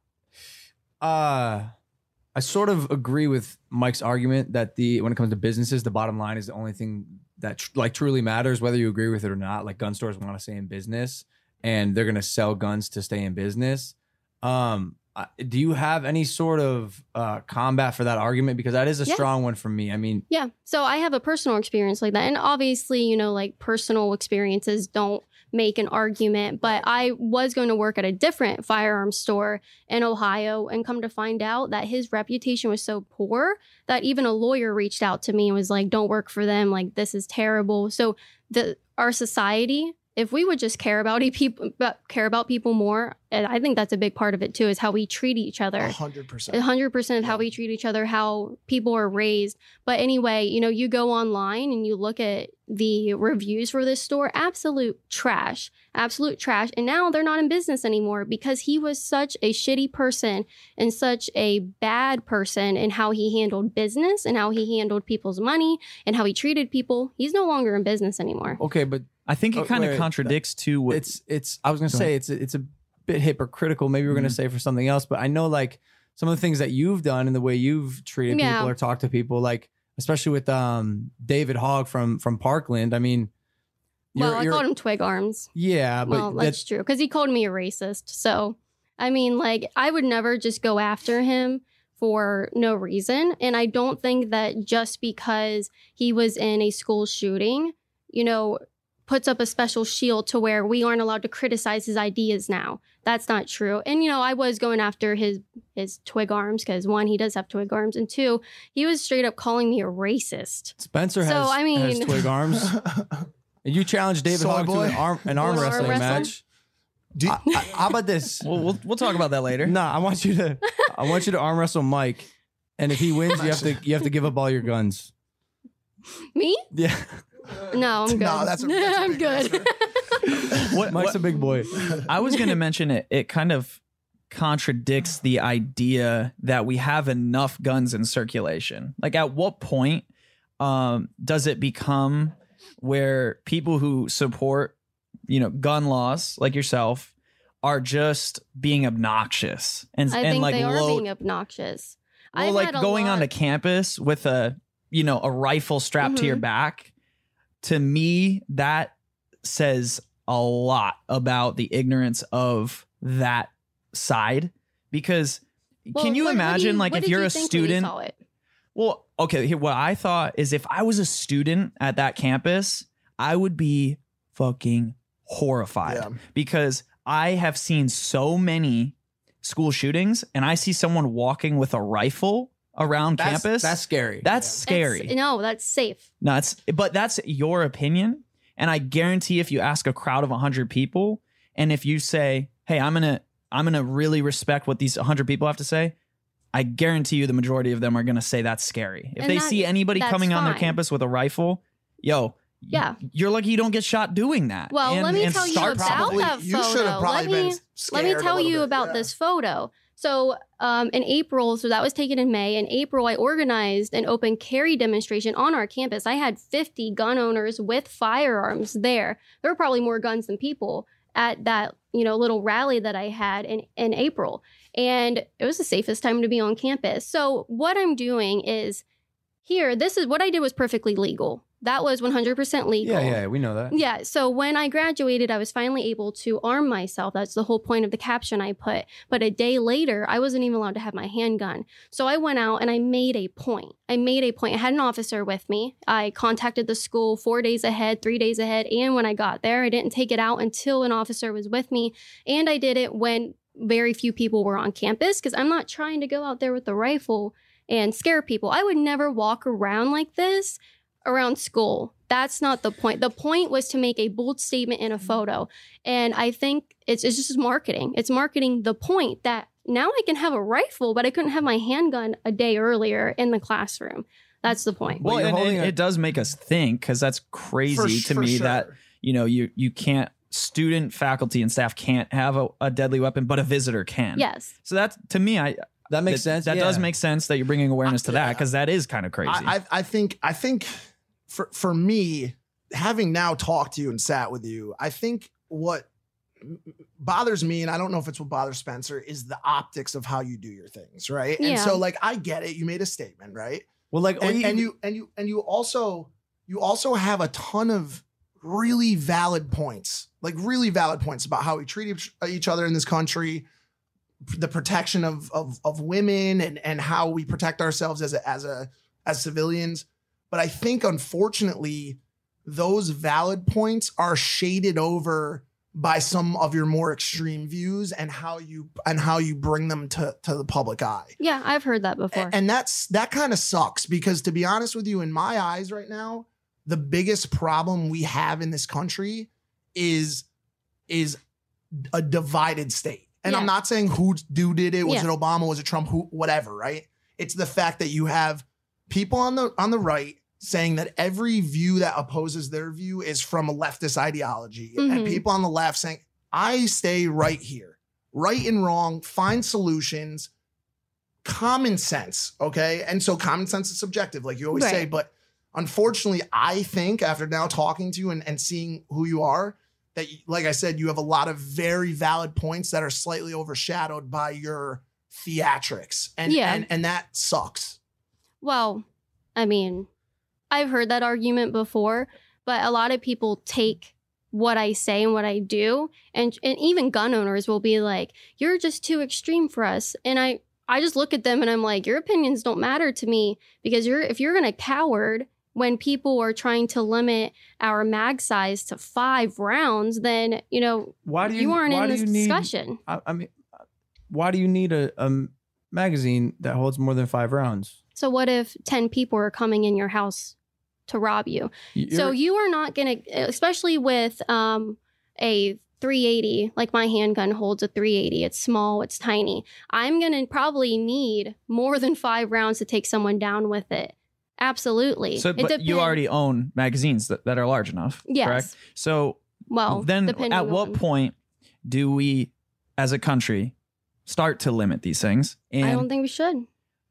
Uh, I sort of agree with Mike's argument that the when it comes to businesses, the bottom line is the only thing that tr- like truly matters, whether you agree with it or not. Like gun stores want to stay in business, and they're going to sell guns to stay in business. Um, I- do you have any sort of uh, combat for that argument? Because that is a Yeah. strong one for me. I mean, Yeah. So I have a personal experience like that. And obviously, you know, like personal experiences don't make an argument. But I was going to work at a different firearms store in Ohio and come to find out that his reputation was so poor that even a lawyer reached out to me and was like, don't work for them. Like, this is terrible. So the our society, if we would just care about e- people, care about people more, and I think that's a big part of it too, is how we treat each other. A hundred percent. one hundred percent of how we treat each other, how people are raised. But anyway, you know, you go online and you look at the reviews for this store, absolute trash, absolute trash. And now they're not in business anymore because he was such a shitty person and such a bad person in how he handled business and how he handled people's money and how he treated people. He's no longer in business anymore. okay, but I think it Oh, kind wait, of wait. contradicts to what it's it's I was gonna Go say it's it's a bit hypocritical. Maybe we're gonna Mhm. say for something else, but I know like some of the things that you've done and the way you've treated Yeah. people or talked to people, like especially with um David Hogg from from Parkland. I mean, Well, you're- I you're- called him Twig Arms. yeah, but Well, that's that's true because he called me a racist. So, I mean, like, I would never just go after him for no reason. And I don't think that just because he was in a school shooting, you know, puts up a special shield to where we aren't allowed to criticize his ideas now. That's not true. And, you know, I was going after his his twig arms because one, he does have twig arms. And two, he was straight up calling me a racist. Spencer So, has, I mean- has twig arms. And you challenged David Soy Hogg to boy. an arm an arm An arm wrestling wrestling? match. Do- I- I- how about this? We'll, we'll we'll talk about that later. No, I want you to I want you to arm wrestle Mike, and if he wins, you have to you have to give up all your guns. Me? Yeah, No, I'm good. No, that's a- that's a I'm big good. What, Mike's what- a big boy. I was going to mention it. It kind of contradicts the idea that we have enough guns in circulation. Like, at what point um, does it become where people who support, you know, gun laws like yourself are just being obnoxious and I and think like they are load, being obnoxious. well, I've like had a going lot- onto campus with a, you know, a rifle strapped to your Mhm. back. To me, that says a lot about the ignorance of that side. Because Well, can you what- what do imagine, like, what if did you're you a think when you student? saw it? Well, okay, here, what I thought is if I was a student at that campus, I would be fucking horrified Yeah. because I have seen so many school shootings and I see someone walking with a rifle around That's, campus. that's scary. That's That's- scary. no, that's safe. Nuts. But that's your opinion. And I guarantee if you ask a crowd of one hundred people and if you say, hey, I'm going to I'm going to really respect what these one hundred people have to say. I guarantee you the majority of them are going to say that's scary. If And they that- see anybody that's coming on their fine. campus with a rifle, yo, Yeah. you're lucky you don't get shot doing that. Well, And- let me and tell you start about probably- that you should have photo. probably Let been me- scared Let me a tell little you bit, about yeah. this photo. So, um, in April, so that was taken in May. In April, I organized an open carry demonstration on our campus. I had fifty gun owners with firearms there. There were probably more guns than people at that, you know, little rally that I had in, in April. And it was the safest time to be on campus. So, what I'm doing is here, this is what I did was perfectly legal. That was one hundred percent legal. Yeah, yeah, we know that. Yeah. So when I graduated, I was finally able to arm myself. That's the whole point of the caption I put. But a day later, I wasn't even allowed to have my handgun. So I went out and I made a point. I made a point. I had an officer with me. I contacted the school four days ahead, three days ahead. And when I got there, I didn't take it out until an officer was with me. And I did it when very few people were on campus because I'm not trying to go out there with a rifle and scare people. I would never walk around like this around school. That's not the point. The point was to make a bold statement in a photo. And I think it's, it's just marketing. It's marketing the point that now I can have a rifle, but I couldn't have my handgun a day earlier in the classroom. That's the point. Well, Well, you're and, holding and a- it does make us think because that's crazy For- to for me sure. that, you know, you you can't, student, faculty, and staff can't have a, a deadly weapon, but a visitor can. Yes. So that's, to me, I That makes that, sense. That yeah. does make sense that you're bringing awareness to that Yeah. because that is kind of crazy. I, I, I think I think for for me, having now talked to you and sat with you, I think what bothers me, and I don't know if it's what bothers Spencer, is the optics of how you do your things, right? And Yeah. so, like, I get it. You made a statement, right? Well, like, And, oh, and you and you and you also you also have a ton of really valid points, like really valid points about how we treat each, each other in this country, the protection of of of women, and and how we protect ourselves as a as a as civilians. But I think, unfortunately, those valid points are shaded over by some of your more extreme views and how you and how you bring them to to the public eye. Yeah, I've heard that before. A- And that's that kind of sucks because, to be honest with you, in my eyes right now, the biggest problem we have in this country is is a divided state. And Yeah. I'm not saying who do did it, was Yeah. it Obama, was it Trump, who whatever, right? It's the fact that you have people on the on the right saying that every view that opposes their view is from a leftist ideology, and Mhm. people on the left saying, I stay right here. Right and wrong, find solutions, common sense, okay? And so common sense is subjective, like you always say, Right. but unfortunately, I think after now talking to you and, and seeing who you are, that, like I said, you have a lot of very valid points that are slightly overshadowed by your theatrics. And, Yeah. and, and that sucks. Well, I mean, I've heard that argument before, but a lot of people take what I say and what I do, and and even gun owners will be like, "You're just too extreme for us." And I I just look at them and I'm like, "Your opinions don't matter to me because you're if you're gonna coward when people are trying to limit our mag size to five rounds, then you know why do you, you aren't why in do this you need, discussion." I, I mean, why do you need a, a magazine that holds more than five rounds? So what if ten people are coming in your house to rob you? You're- So you are not going to, especially with um, a three eighty, like my handgun holds a three eighty. It's small, it's tiny. I'm going to probably need more than five rounds to take someone down with it. Absolutely. so, It but you depend- already own magazines that, that are large enough, Yes. correct? So Well, then depending at what on- point do we, as a country, start to limit these things? And I don't think we should.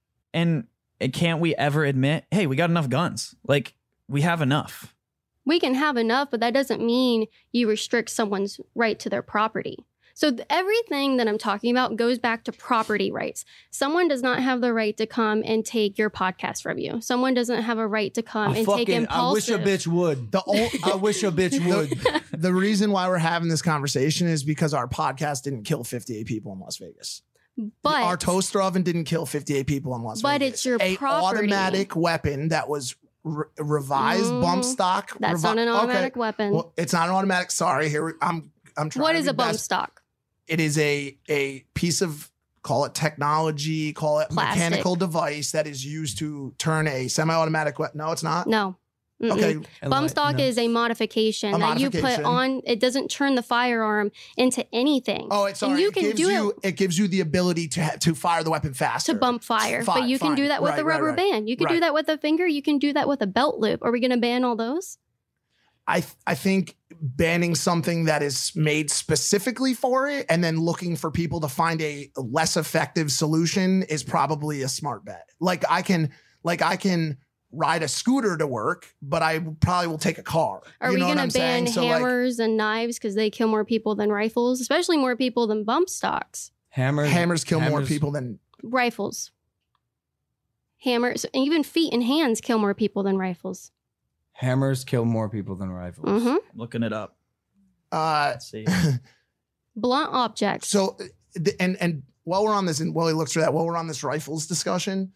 and and can't we ever admit, hey, we got enough guns? Like, we have enough. We can have enough, but that doesn't mean you restrict someone's right to their property. So th- everything that I'm talking about goes back to property rights. Someone does not have the right to come and take your podcast from you. Someone doesn't have a right to come I and take fucking, I wish impulsive. a bitch would. The ol- I wish a bitch would. the reason why we're having this conversation is because our podcast didn't kill fifty-eight people in Las Vegas. But Our toaster oven didn't kill fifty-eight people in Las But Vegas. it's your a property. automatic weapon that was re- revised, Mm, bump stock. that's revi- not an automatic Okay. weapon. Well, it's not an automatic. Sorry, here we, I'm. I'm trying. What to is be a bump best. stock? It is a a piece of, call it technology, call it Plastic. mechanical device that is used to turn a semi-automatic weapon. No, it's not. No. Mm-mm. Okay. And Bump like, stock you know, is a modification A that you put modification. on. It doesn't turn the firearm into anything. Oh, it's and sorry. you it can gives do you it it gives you the ability to ha- to fire the weapon faster. to bump fire, Fi- but you can fine. do that with Right, a right, rubber right. band. You can do Right. that with a finger. You can do that with a belt loop. Are we going to ban all those? I th- I think banning something that is made specifically for it and then looking for people to find a less effective solution is probably a smart bet. Like I can like I can ride a scooter to work, but I probably will take a car. Are You we know what going I'm to ban saying? So, like, hammers and knives because they kill more people than rifles, especially more people than bump stocks? hammers. hammers kill more hammers- people than Rifles, hammers, and even feet and hands kill more people than rifles. Hammers kill more people than rifles. hmm Looking it up. uh Let's see. Blunt objects. so th- and and while we're on this and while he looks for that, while we're on this rifles discussion,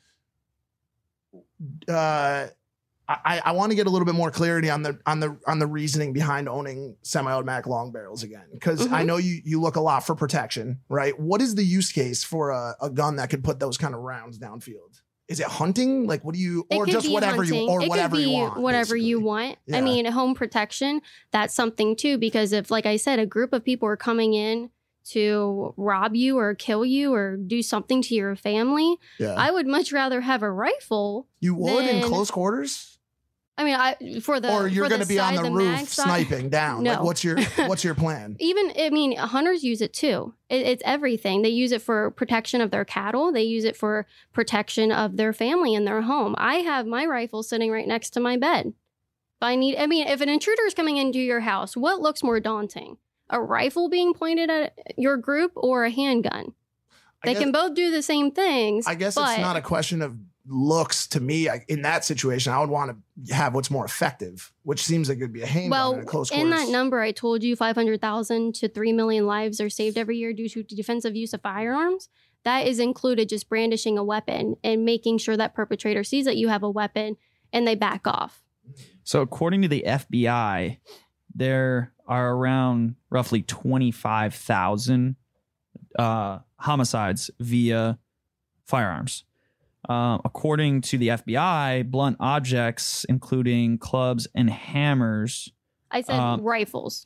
uh I, I want to get a little bit more clarity on the on the on the reasoning behind owning semi-automatic long barrels again, because I Mhm. know you you look a lot for protection, right? What is the use case for a, a gun that could put those kind of rounds downfield? Is it hunting? Like, what do you, It or could just be whatever you, hunting. or it whatever could be you want, whatever you basically. want. Yeah. I mean, home protection, that's something too, because if, like I said, a group of people are coming in to rob you or kill you or do something to your family, Yeah, I would much rather have a rifle. you would in then- close quarters, I mean, I for the or you're for going to be on side, the mag roof side- sniping down. Like, No. what's your what's your plan? Even, I mean, hunters use it too. It, it's everything. They use it for protection of their cattle. They use it for protection of their family and their home. I have my rifle sitting right next to my bed. If I need, I mean, if an intruder is coming into your house, what looks more daunting? A rifle being pointed at your group or a handgun? I They guess- can both do the same things. I guess but it's not a question of looks to me. I, in that situation, I would want to have what's more effective, which seems like it would be a handgun well, in a close in quarters. that number I told you, five hundred thousand to three million lives are saved every year due to defensive use of firearms. That is included just brandishing a weapon and making sure that perpetrator sees that you have a weapon and they back off. So according to the F B I, there are around roughly twenty-five thousand uh, homicides via firearms. Uh, according to the F B I, blunt objects, including clubs and hammers. I said Um, rifles.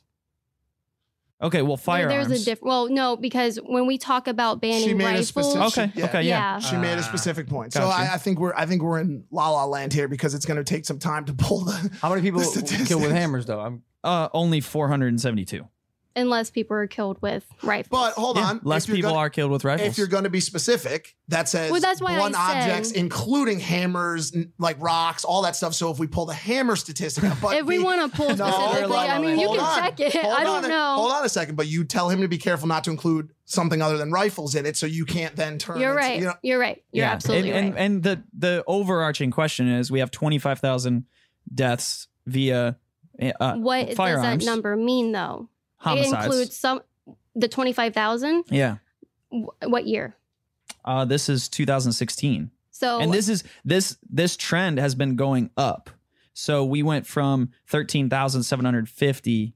Okay, well, There- firearms. There's a different. Well, no, because when we talk about banning She made a rifles, specific- Okay, Yeah. okay, yeah. Yeah. She made a Uh, specific point, so gotcha. I, I think we're I think we're in la la land here because it's going to take some time to pull the. How many people The kill with statistics. hammers though? I'm Uh, only four hundred seventy-two. unless people are killed with rifles. But hold Yeah, on, less if you're people gonna- are killed with rifles. If you're going to be specific, that says Well, that's why I blunt said- objects, including hammers, n- like rocks, all that stuff. So if we pull the hammer statistic, but if we the- want to pull No, specifically, I mean, you hold can on. check it. Hold I don't on a- know. Hold on a second, but you tell him to be careful not to include something other than rifles in it, so you can't then turn. You're into- right. you know- You're right. You're Yeah. absolutely and, right. and, and the the overarching question is: we have twenty-five thousand deaths via uh, what does firearms, that number mean, though? homicides. It includes some the twenty-five thousand. yeah. What year? Uh, this is two thousand sixteen. So And this is this this trend has been going up. So we went from thirteen thousand seven hundred fifty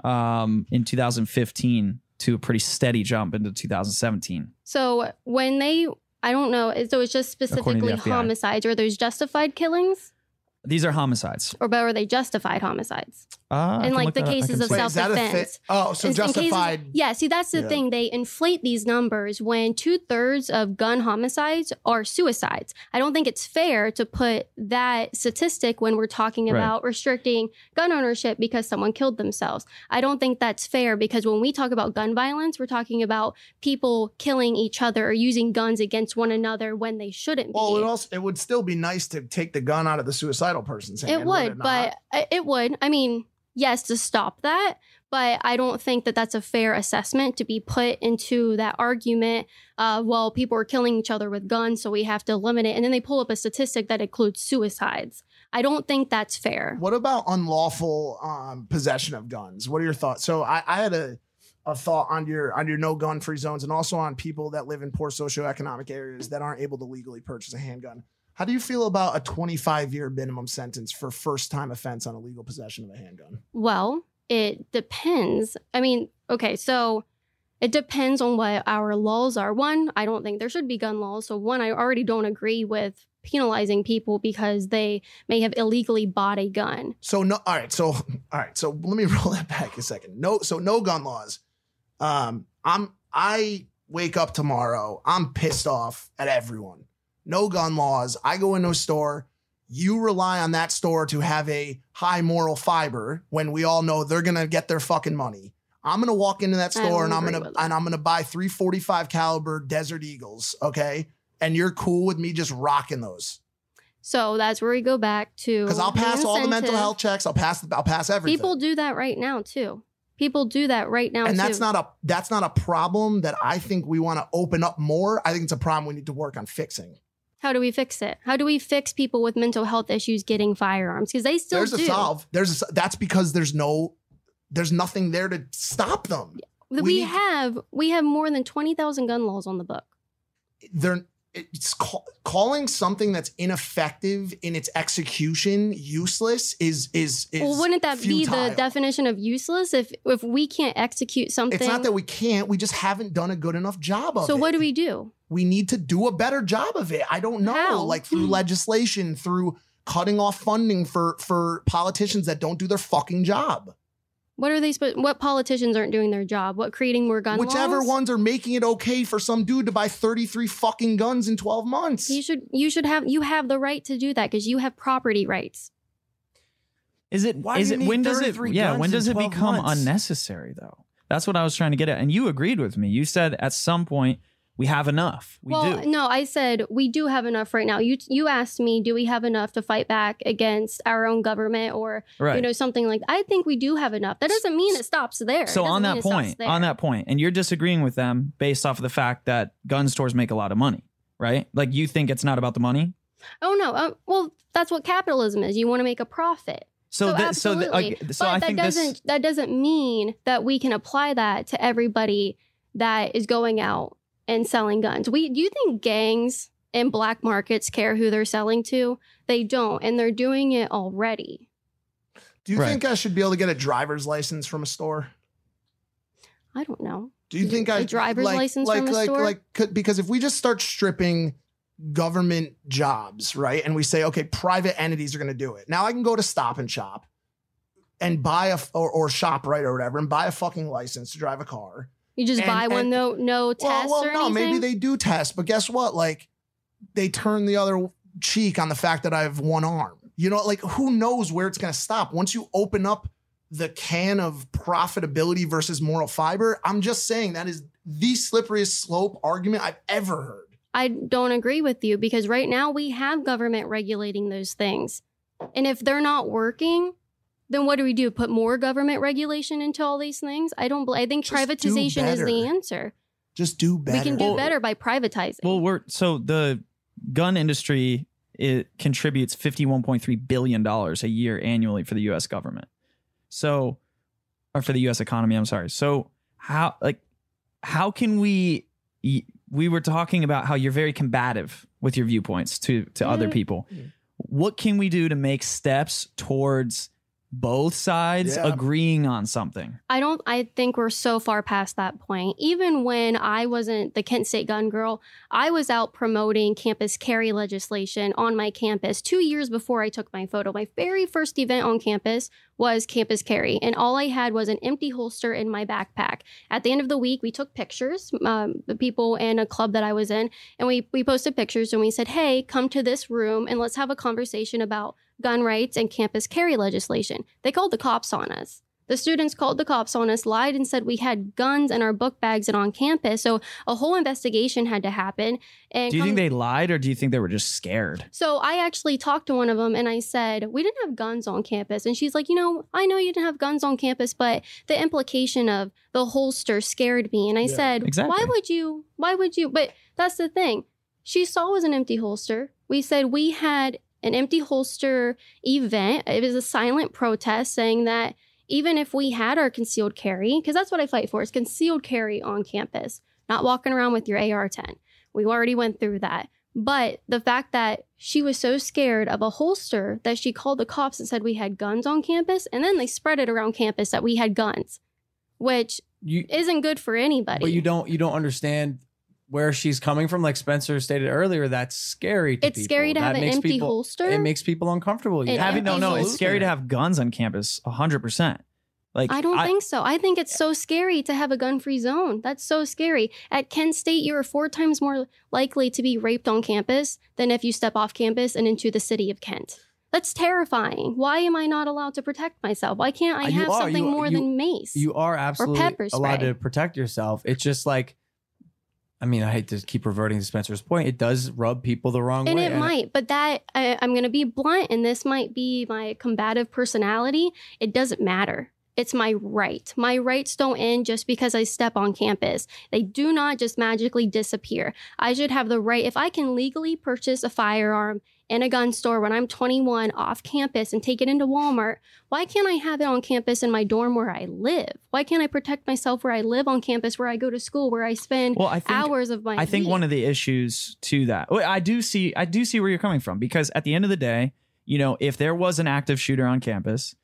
um, in two thousand fifteen to a pretty steady jump into two thousand seventeen. So when they, I don't know, so it's just According to the specifically F B I. homicides, or there's justified killings, These are homicides. or but are they justified homicides? Uh, I And can like look the that up. I cases can of see. Wait, is that a self-defense. fit? Oh, so Is in cases- justified. yeah, see, that's the Yeah. thing. They inflate these numbers when two thirds of gun homicides are suicides. I don't think it's fair to put that statistic when we're talking Right. about restricting gun ownership because someone killed themselves. I don't think that's fair because when we talk about gun violence, we're talking about people killing each other or using guns against one another when they shouldn't Well, be. it also it would still be nice to take the gun out of the suicidal person's hand. It would, it but not? uh, it would. I mean, yes, to stop that, but I don't think that that's a fair assessment to be put into that argument. Uh, well, people are killing each other with guns, so we have to limit it. And then they pull up a statistic that includes suicides. I don't think that's fair. What about unlawful um, possession of guns? What are your thoughts? So I, I had a a thought on your on your no gun free zones and also on people that live in poor socioeconomic areas that aren't able to legally purchase a handgun. How do you feel about a twenty-five year minimum sentence for first time offense on illegal possession of a handgun? Well, it depends. I mean, okay, so it depends on what our laws are. One, I don't think there should be gun laws. So one, I already don't agree with penalizing people because they may have illegally bought a gun. So no, all right. So all right. So let me roll that back a second. No, so no gun laws. Um, I'm I wake up tomorrow. I'm pissed off at everyone. No gun laws. I go into a store. You rely on that store to have a high moral fiber when we all know they're gonna get their fucking money. I'm gonna walk into that store and I'm gonna and I'm gonna buy three forty-five caliber Desert Eagles. Okay. And you're cool with me just rocking those. So that's where we go back to because I'll pass the all the mental health checks. I'll pass. I'll pass everything. People do that right now too. People do that right now, and too. that's not a that's not a problem that I think we want to open up more. I think it's a problem we need to work on fixing. How do we fix it? How do we fix people with mental health issues getting firearms? Because they still there's do. There's a solve. There's a, that's because there's no there's nothing there to stop them. We, we have we have more than twenty thousand gun laws on the book. They're it's call, calling something that's ineffective in its execution useless is is, is well, wouldn't that futile. be the definition of useless? If if we can't execute something, it's not that we can't. We just haven't done a good enough job of so it. So what do we do? We need to do a better job of it. I don't know, How? like through legislation, through cutting off funding for for politicians that don't do their fucking job. What are they supposed? What politicians aren't doing their job? What creating more gun Whichever laws? ones are making it okay for some dude to buy thirty-three fucking guns in twelve months. You should you should have you have the right to do that because you have property rights. Is it Why is do you it need when does it thirty-three yeah guns when in does it twelve become months? unnecessary though? That's what I was trying to get at, and you agreed with me. You said at some point we have enough. We well, do. no, I said we do have enough right now. You you asked me, do we have enough to fight back against our own government or Right. you know something like that? I think we do have enough. That doesn't mean it stops there. So It on doesn't that mean it stops point, there. on that point, and you're disagreeing with them based off of the fact that gun stores make a lot of money, right? Like you think it's not about the money. Oh no, uh, well that's what capitalism is. You want to make a profit. So, So, th- so, th- absolutely. okay, so but I that think doesn't this. that doesn't mean that we can apply that to everybody that is going out and selling guns. We do you think gangs and black markets care who they're selling to? They don't, and they're doing it already. Do you Right. think I should be able to get a driver's license from a store? I don't know. Do you think A I driver's like, license like, from a like, store? Like, could- because if we just start stripping government jobs, right, and we say, okay, private entities are going to do it. Now I can go to Stop and Shop and buy a or, or ShopRite or whatever and buy a fucking license to drive a car. You just And- buy one, and- no no Well, test well, or no, anything. maybe they do test, but guess what? Like, they turn the other cheek on the fact that I have one arm. You know, like who knows where it's going to stop once you open up the can of profitability versus moral fiber. I'm just saying that is the slipperiest slope argument I've ever heard. I don't agree with you because right now we have government regulating those things. And if they're not working, then what do we do? Put more government regulation into all these things? I don't bel I think Just do privatization is the better. answer. Just do better. We can do Well- better by privatizing. Well, we're so the gun industry it contributes fifty-one point three billion dollars a year annually for the U S government. So, or for the U S economy, I'm sorry. So how like how can we? We were talking about how you're very combative with your viewpoints to to other Yeah. people. What can we do to make steps towards both sides Yeah. agreeing on something? I don't I think we're so far past that point. Even when I wasn't the Kent State gun girl, I was out promoting campus carry legislation on my campus two years before I took my photo. My very first event on campus was campus carry, and all I had was an empty holster in my backpack. At the end of the week, we took pictures, um, the people in a club that I was in, and we we posted pictures and we said, hey, come to this room and let's have a conversation about gun rights and campus carry legislation. They called the cops on us. The students called the cops on us, lied and said we had guns in our book bags and on campus. So a whole investigation had to happen. And Do you come- think they lied or do you think they were just scared? So I actually talked to one of them and I said, we didn't have guns on campus. And she's like, you know, I know you didn't have guns on campus, but the implication of the holster scared me. And I Yeah, said, exactly. why would you, why would you? But that's the thing. She saw it was an empty holster. We said we had an empty holster event. It was a silent protest saying that even if we had our concealed carry, because that's what I fight for, is concealed carry on campus, not walking around with your A R ten. We already went through that. But the fact that she was so scared of a holster that she called the cops and said we had guns on campus, and then they spread it around campus that we had guns, which You, isn't good for anybody. but you don't you don't understand where she's coming from, like Spencer stated earlier, that's scary to It's people. scary to That have an makes empty people- holster. It makes people uncomfortable. An Yeah. Having no, no, it's Absolutely. scary to have guns on campus. A hundred percent. Like I don't think so. I think it's so scary to have a gun-free zone. That's so scary. At Kent State, you are four times more likely to be raped on campus than if you step off campus and into the city of Kent. That's terrifying. Why am I not allowed to protect myself? Why can't I Uh, you have are. something You- more you- than mace? You are absolutely pepper allowed spray. to protect yourself. It's just like, I mean, I hate to keep reverting to Spencer's point. It does rub people the wrong and way. it might, but that I, I'm going to be blunt, and this might be my combative personality. It doesn't matter. It's my right. My rights don't end just because I step on campus. They do not just magically disappear. I should have the right, if I can legally purchase a firearm in a gun store when I'm twenty-one off campus and take it into Walmart, why can't I have it on campus in my dorm where I live? Why can't I protect myself where I live on campus, where I go to school, where I spend Well, I think hours of my I think week? one of the issues to that, well, I do see, I do see where you're coming from, because at the end of the day, you know, if there was an active shooter on campus,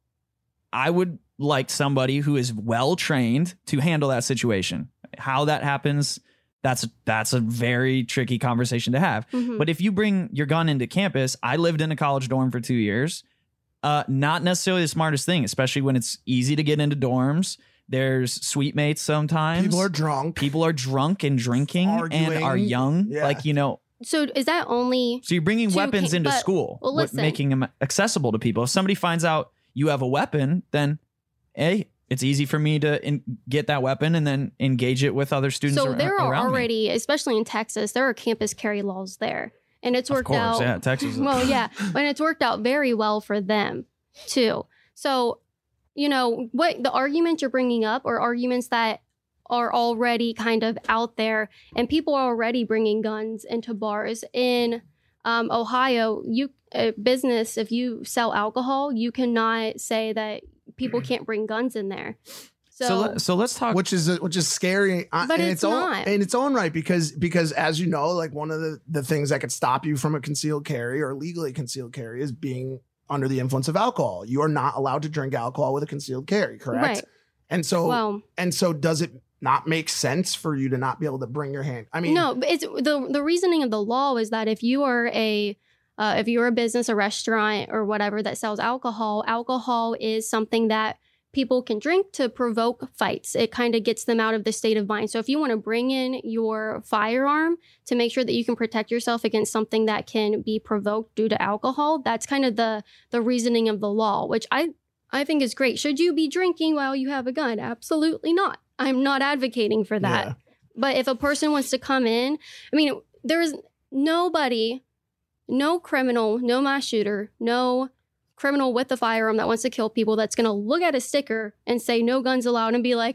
I would like somebody who is well trained to handle that situation. How that happens, that's that's a very tricky conversation to have. Mhm. But if you bring your gun into campus, I lived in a college dorm for two years. Uh, not necessarily the smartest thing, especially when it's easy to get into dorms. There's suite mates sometimes. People are drunk. People are drunk and drinking and are Arguing. young. Yeah. Like, you know, So is that only so you're bringing So you weapons can't- into but- school, well, what- listen. making them accessible to people. If somebody finds out you have a weapon, then hey, it's easy for me to in, get that weapon and then engage it with other students. So ar- there are around me. already, especially in Texas, there are campus carry laws there, and it's Of worked course, out. yeah, Texas. Well, yeah, and it's worked out very well for them too. So, you know, what the arguments you're bringing up are arguments that are already kind of out there, and people are already bringing guns into bars in um, Ohio. You a business, if you sell alcohol, you cannot say that people can't bring guns in there. So, So, let, so let's talk. which is which is scary uh, But in it's own, not. in its own right, because because as you know, like one of the the things that could stop you from a concealed carry or legally concealed carry is being under the influence of alcohol. You are not allowed to drink alcohol with a concealed carry, correct? Right. And so well, and so does it not make sense for you to not be able to bring your hand? I mean, no, but it's the the reasoning of the law is that if you are a uh, if you're a business, a restaurant, or whatever that sells alcohol, alcohol is something that people can drink to provoke fights. It kind of gets them out of the state of mind. So if you want to bring in your firearm to make sure that you can protect yourself against something that can be provoked due to alcohol, that's kind of the the reasoning of the law, which I I think is great. Should you be drinking while you have a gun? Absolutely not. I'm not advocating for that. Yeah. But if a person wants to come in, I mean, there's nobody, no criminal, no mass shooter, no criminal with a firearm that wants to kill people that's going to look at a sticker and say no guns allowed and be like,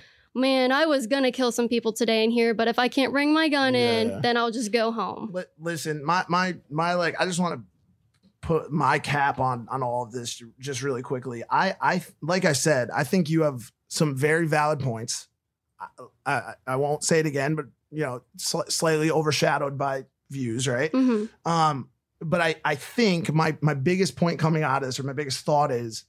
man, I was going to kill some people today in here, but if I can't bring my gun Yeah. in, then I'll just go home. Li- listen, my my my like I just want to put my cap on on all of this just really quickly. I I like I said, I think you have some very valid points. I I, I won't say it again, but you know, sl- slightly overshadowed by views, right? hmm Um, but I I think my my biggest point coming out of this, or my biggest thought is,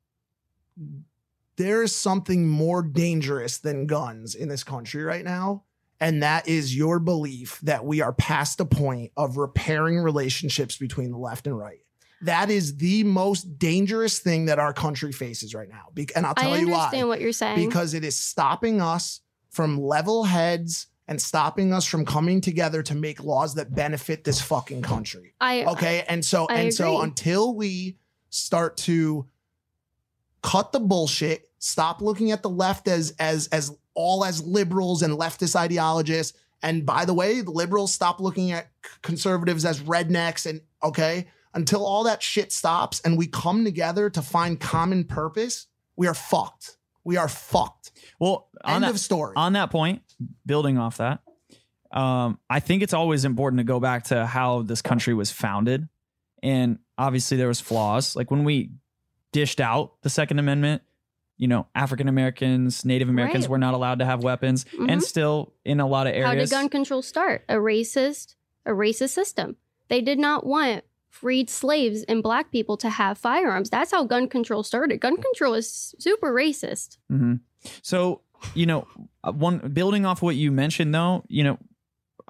there is something more dangerous than guns in this country right now. And that is your belief that we are past the point of repairing relationships between the left and right. That is the most dangerous thing that our country faces right now. Be- and I'll tell I you understand why. what you're saying. Because it is stopping us from level heads and stopping us from coming together to make laws that benefit this fucking country. I Okay. And so, I and so agree. until we start to cut the bullshit, stop looking at the left as, as, as all as liberals and leftist ideologists. And by the way, the liberals stop looking at c- conservatives as rednecks. And okay, until all that shit stops and we come together to find common purpose, we are fucked. We are fucked. well, on End that, of story. on that point, building off that, um, I think it's always important to go back to how this country was founded. And obviously there was flaws. Like when we dished out the Second Amendment, you know, African Americans, Native Americans Right. were not allowed to have weapons. Mhm. And still in a lot of How did areas. gun control start? A racist, a racist system. They did not want freed slaves and black people to have firearms. That's how gun control started. Gun control is super racist. Mhm. So, you know, uh, one building off what you mentioned, though, you know,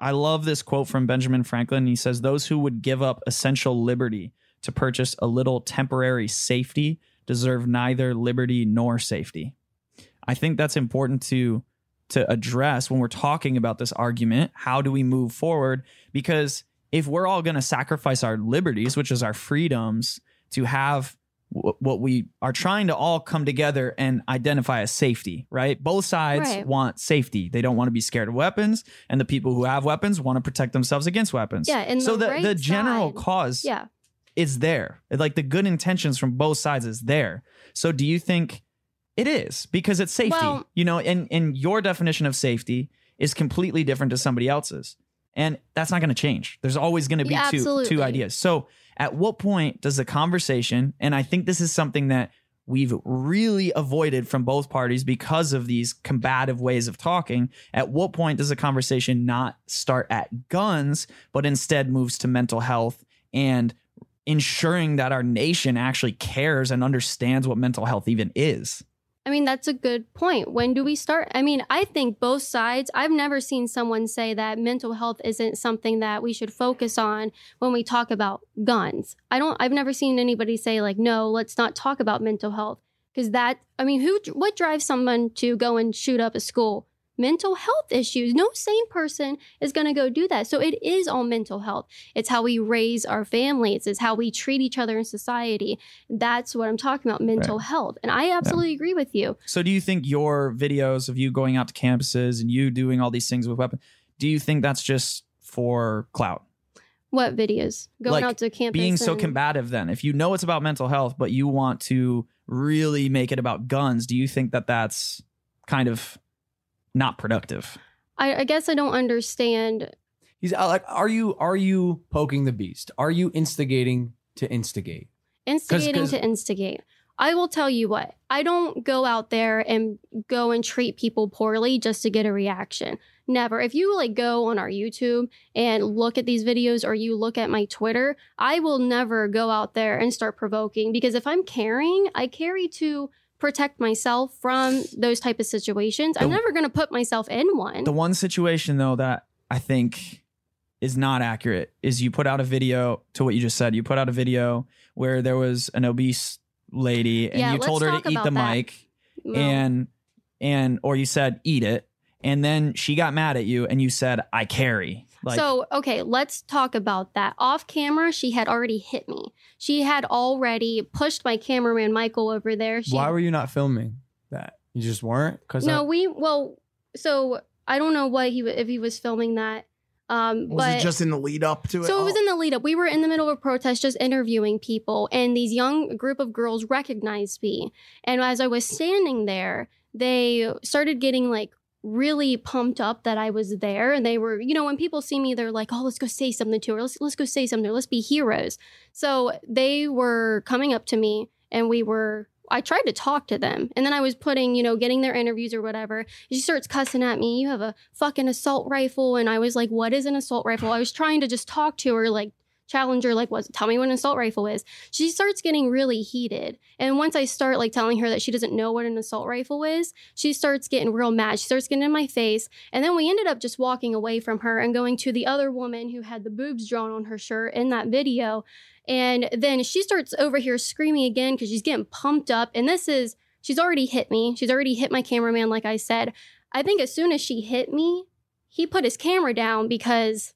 I love this quote from Benjamin Franklin. He says, "Those who would give up essential liberty to purchase a little temporary safety deserve neither liberty nor safety." I think that's important to to address when we're talking about this argument. How do we move forward? Because if we're all going to sacrifice our liberties, which is our freedoms, to have w- what we are trying to all come together and identify as safety, right? Both sides Right. want safety. They don't want to be scared of weapons, and the people who have weapons want to protect themselves against weapons. Yeah, and so the the, right the general side- cause Yeah. is there. Like the good intentions from both sides is there. So do you think it is? Because it's safety, Well- you know, and, and your definition of safety is completely different to somebody else's. And that's not going to change. There's always going to be Yeah, two, absolutely. two ideas. So at what point does the conversation, and I think this is something that we've really avoided from both parties because of these combative ways of talking, at what point does the conversation not start at guns, but instead moves to mental health and ensuring that our nation actually cares and understands what mental health even is? I mean, that's a good point. When do we start? I mean, I think both sides, I've never seen someone say that mental health isn't something that we should focus on when we talk about guns. I don't, I've never seen anybody say like, no, let's not talk about mental health. Because that, I mean, who, what drives someone to go and shoot up a school? Mental health issues. No sane person is going to go do that. So it is all mental health. It's how we raise our families. It's how we treat each other in society. That's what I'm talking about, mental Right. health. And I absolutely agree with you. So do you think your videos of you going out to campuses and you doing all these things with weapons, do you think that's just for clout? What videos? Going Like, out to campus. Being so and- combative then, if you know it's about mental health, but you want to really make it about guns, do you think that that's kind of not productive? I, I guess I don't understand. He's uh, like, are you are you poking the beast? Are you instigating to instigate? Instigating 'cause- to instigate. I will tell you what, I don't go out there and go and treat people poorly just to get a reaction. Never. If you like go on our YouTube and look at these videos or you look at my Twitter, I will never go out there and start provoking, because if I'm carrying, I carry to protect myself from those type of situations. I'm The- never going to put myself in one. The one situation though that I think is not accurate is you put out a video, to what you just said. You put out a video where there was an obese lady and Yeah, you let's told her talk to eat about the that. mic No. and and or you said eat it, and then she got mad at you and you said I carry. Like, so, okay, let's talk about that. Off camera, she had already hit me. She had already pushed my cameraman, Michael, over there. She, Why were you not filming that? You just weren't? Because No, we, well, so I don't know what he, wa- if he was filming that. Um, Was but it just in the lead up to it? so it was Oh. in the lead up. We were in the middle of a protest just interviewing people, and these young group of girls recognized me. And as I was standing there, they started getting like really pumped up that I was there. And they were, you know, when people see me, they're like, oh, let's go say something to her. Let's let's go say something to her. Let's be heroes. So they were coming up to me, and we were, I tried to talk to them. And then I was putting, you know, getting their interviews or whatever. She starts cussing at me. You have a fucking assault rifle. And I was like, what is an assault rifle? I was trying to just talk to her, like, challenge her, like, what, tell me what an assault rifle is. She starts getting really heated. And once I start like telling her that she doesn't know what an assault rifle is, she starts getting real mad. She starts getting in my face. And then we ended up just walking away from her and going to the other woman who had the boobs drawn on her shirt in that video. And then she starts over here screaming again because she's getting pumped up. And this is, she's already hit me. She's already hit my cameraman, like I said. I think as soon as she hit me, he put his camera down, because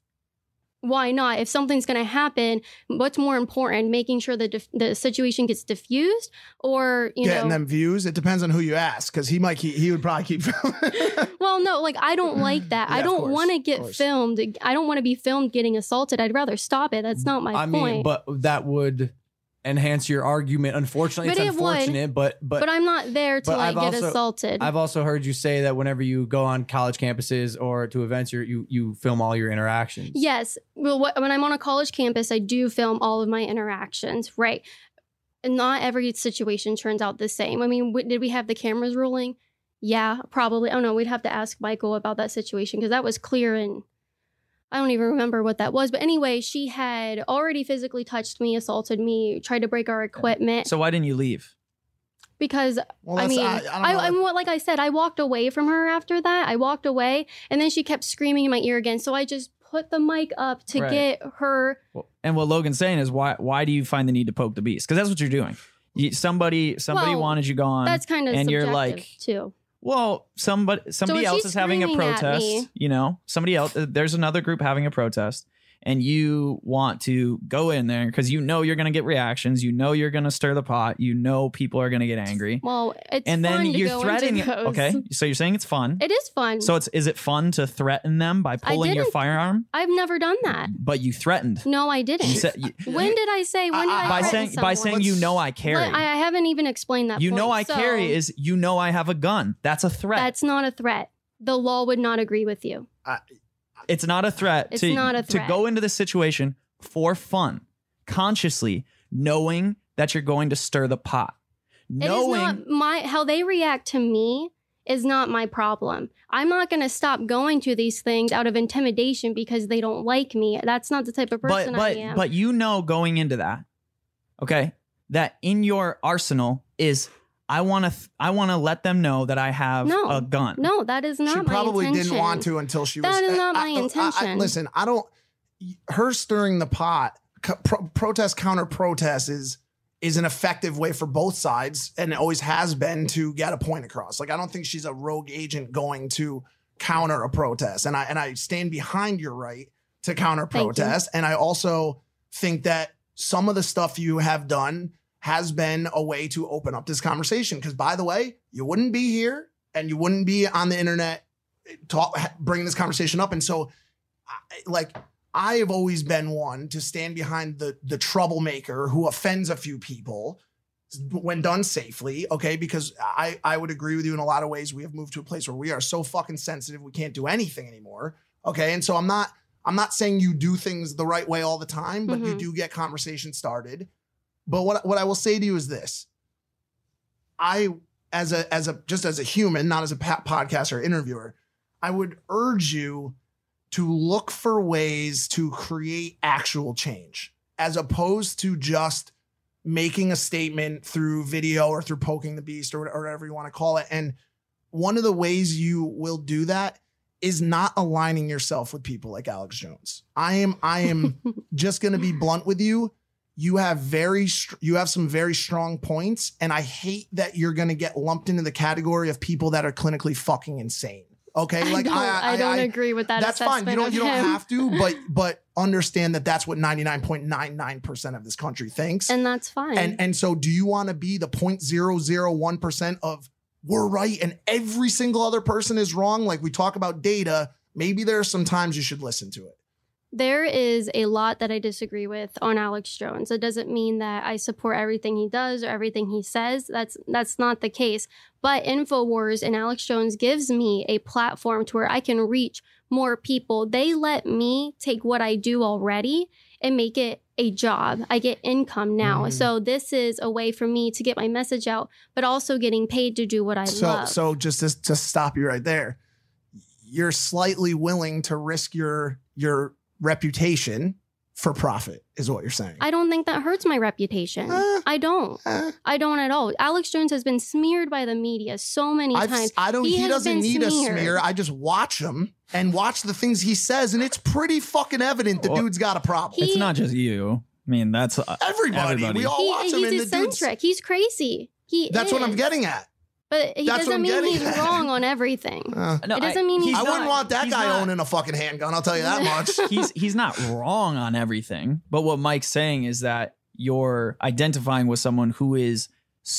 why not? If something's going to happen, what's more important? Making sure the dif- the situation gets diffused, or, you Getting know, them views. It depends on who you ask, because he might keep, he would probably keep filming. well, no, like, I don't like that. Yeah, I of don't course, want to of get course. filmed. I don't want to be filmed getting assaulted. I'd rather stop it. That's not my I point. mean, but that would enhance your argument. Unfortunately, But it's it would. unfortunate, but but but I'm not there to but like I've get also- assaulted. I've also heard you say that whenever you go on college campuses or to events, you're, you you film all your interactions. Yes. Well, what, when I'm on a college campus, I do film all of my interactions, right? And not every situation turns out the same. I mean, w- did we have the cameras rolling? Yeah, probably. I don't know. We'd have to ask Michael about that situation, because that was clear, and I don't even remember what that was. But anyway, she had already physically touched me, assaulted me, tried to break our equipment. so why didn't you leave? Because Well, I that's- mean, I- I I, don't know. I, mean, what- like I said, I walked away from her after that. I walked away, and then she kept screaming in my ear again. So I just put the mic up to Right. get her. And what Logan's saying is why why do you find the need to poke the beast? Because that's what you're doing. You, somebody somebody Well, wanted you gone. That's kind of and subjective you're like, too. well, somebody somebody if else she's is having a screaming at protest. me- You know, somebody else. There's another group having a protest, and you want to go in there because you know you're going to get reactions. You know you're going to stir the pot. You know people are going to get angry, Well, it's and fun then to you're go threatening. into those. Okay, so you're saying it's fun. It is fun. So it's is it fun to threaten them by I pulling your didn't- firearm? I've never done that. But you threatened. No, I didn't. You said you, when did I say? When did I, by threaten saying by someone? saying you know I carry. But I, I haven't even explained that. You point, know I so carry is you know I have a gun. That's a threat. That's not a threat. The law would not agree with you. It's not a threat It's to not a to threat. go into this situation for fun, consciously knowing that you're going to stir the pot. Knowing It is not my how they react to me is not my problem. I'm not going to stop going to these things out of intimidation because they don't like me. That's not the type of but person but I am. but you know going into that, okay, that in your arsenal is I want to th- I want to let them know that I have No. a gun. no, that is not She my probably intention. didn't want to until she was. That is not I- my I- I- I- intention. listen, I don't. Her stirring the pot, co- pro- protest counter protest is is an effective way for both sides, and it always has been to get a point across. Like I don't think she's a rogue agent going to counter a protest, and I and I stand behind your right to counter Thank you. protest, and I also think that some of the stuff you have done has been a way to open up this conversation. Because by the way, you wouldn't be here and you wouldn't be on the internet talk, bringing this conversation up. And so, I- like, I have always been one to stand behind the the troublemaker who offends a few people when done safely. Okay, because I I would agree with you in a lot of ways. We have moved to a place where we are so fucking sensitive we can't do anything anymore. Okay, and so I'm not I'm not saying you do things the right way all the time, but you Mhm. do get conversation started. But what what I will say to you is this: I, as a as a just as a human, not as a pa- podcaster or interviewer, I would urge you to look for ways to create actual change, as opposed to just making a statement through video or through poking the beast or, or whatever you want to call it. And one of the ways you will do that is not aligning yourself with people like Alex Jones. I am I am just going to be blunt with you. You have very str- you have some very strong points, and I hate that you're going to get lumped into the category of people that are clinically fucking insane. Okay, I like don't, I, don't agree with that. That's fine. You assessment don't of you don't him. have to, but but understand that that's what ninety-nine point nine nine percent of this country thinks. and that's fine. And and so do you want to be the zero point zero zero one percent of we're right and every single other person is wrong? Like we talk about data, maybe there are some times you should listen to it. There is a lot that I disagree with on Alex Jones. It doesn't mean that I support everything he does or everything he says. That's that's not the case. But InfoWars and Alex Jones gives me a platform to where I can reach more people. They let me take what I do already and make it a job. I get income now. Mhm. So this is a way for me to get my message out, but also getting paid to do what I So love. so just to, to stop you right there, you're slightly willing to risk your your reputation for profit, is what you're saying. I don't think that hurts my reputation. Uh, I don't. Uh, I don't at all. Alex Jones has been smeared by the media so many I've, times. I don't. He He, has doesn't been need smeared. a smear. I just watch him and watch the things he says, and it's pretty fucking evident the Well, dude's got a problem. He- It's not just you. I mean, that's uh, everybody, everybody. we all He, watch him, and he's the dude's. eccentric. He's crazy. He That's what I'm is. getting at. But he That's what doesn't I'm mean getting he's at. wrong on everything. Uh, No, It doesn't mean he's I not- wouldn't want that he's guy not- owning a fucking handgun. I'll tell you that much. he's he's not wrong on everything, but what Mike's saying is that you're identifying with someone who is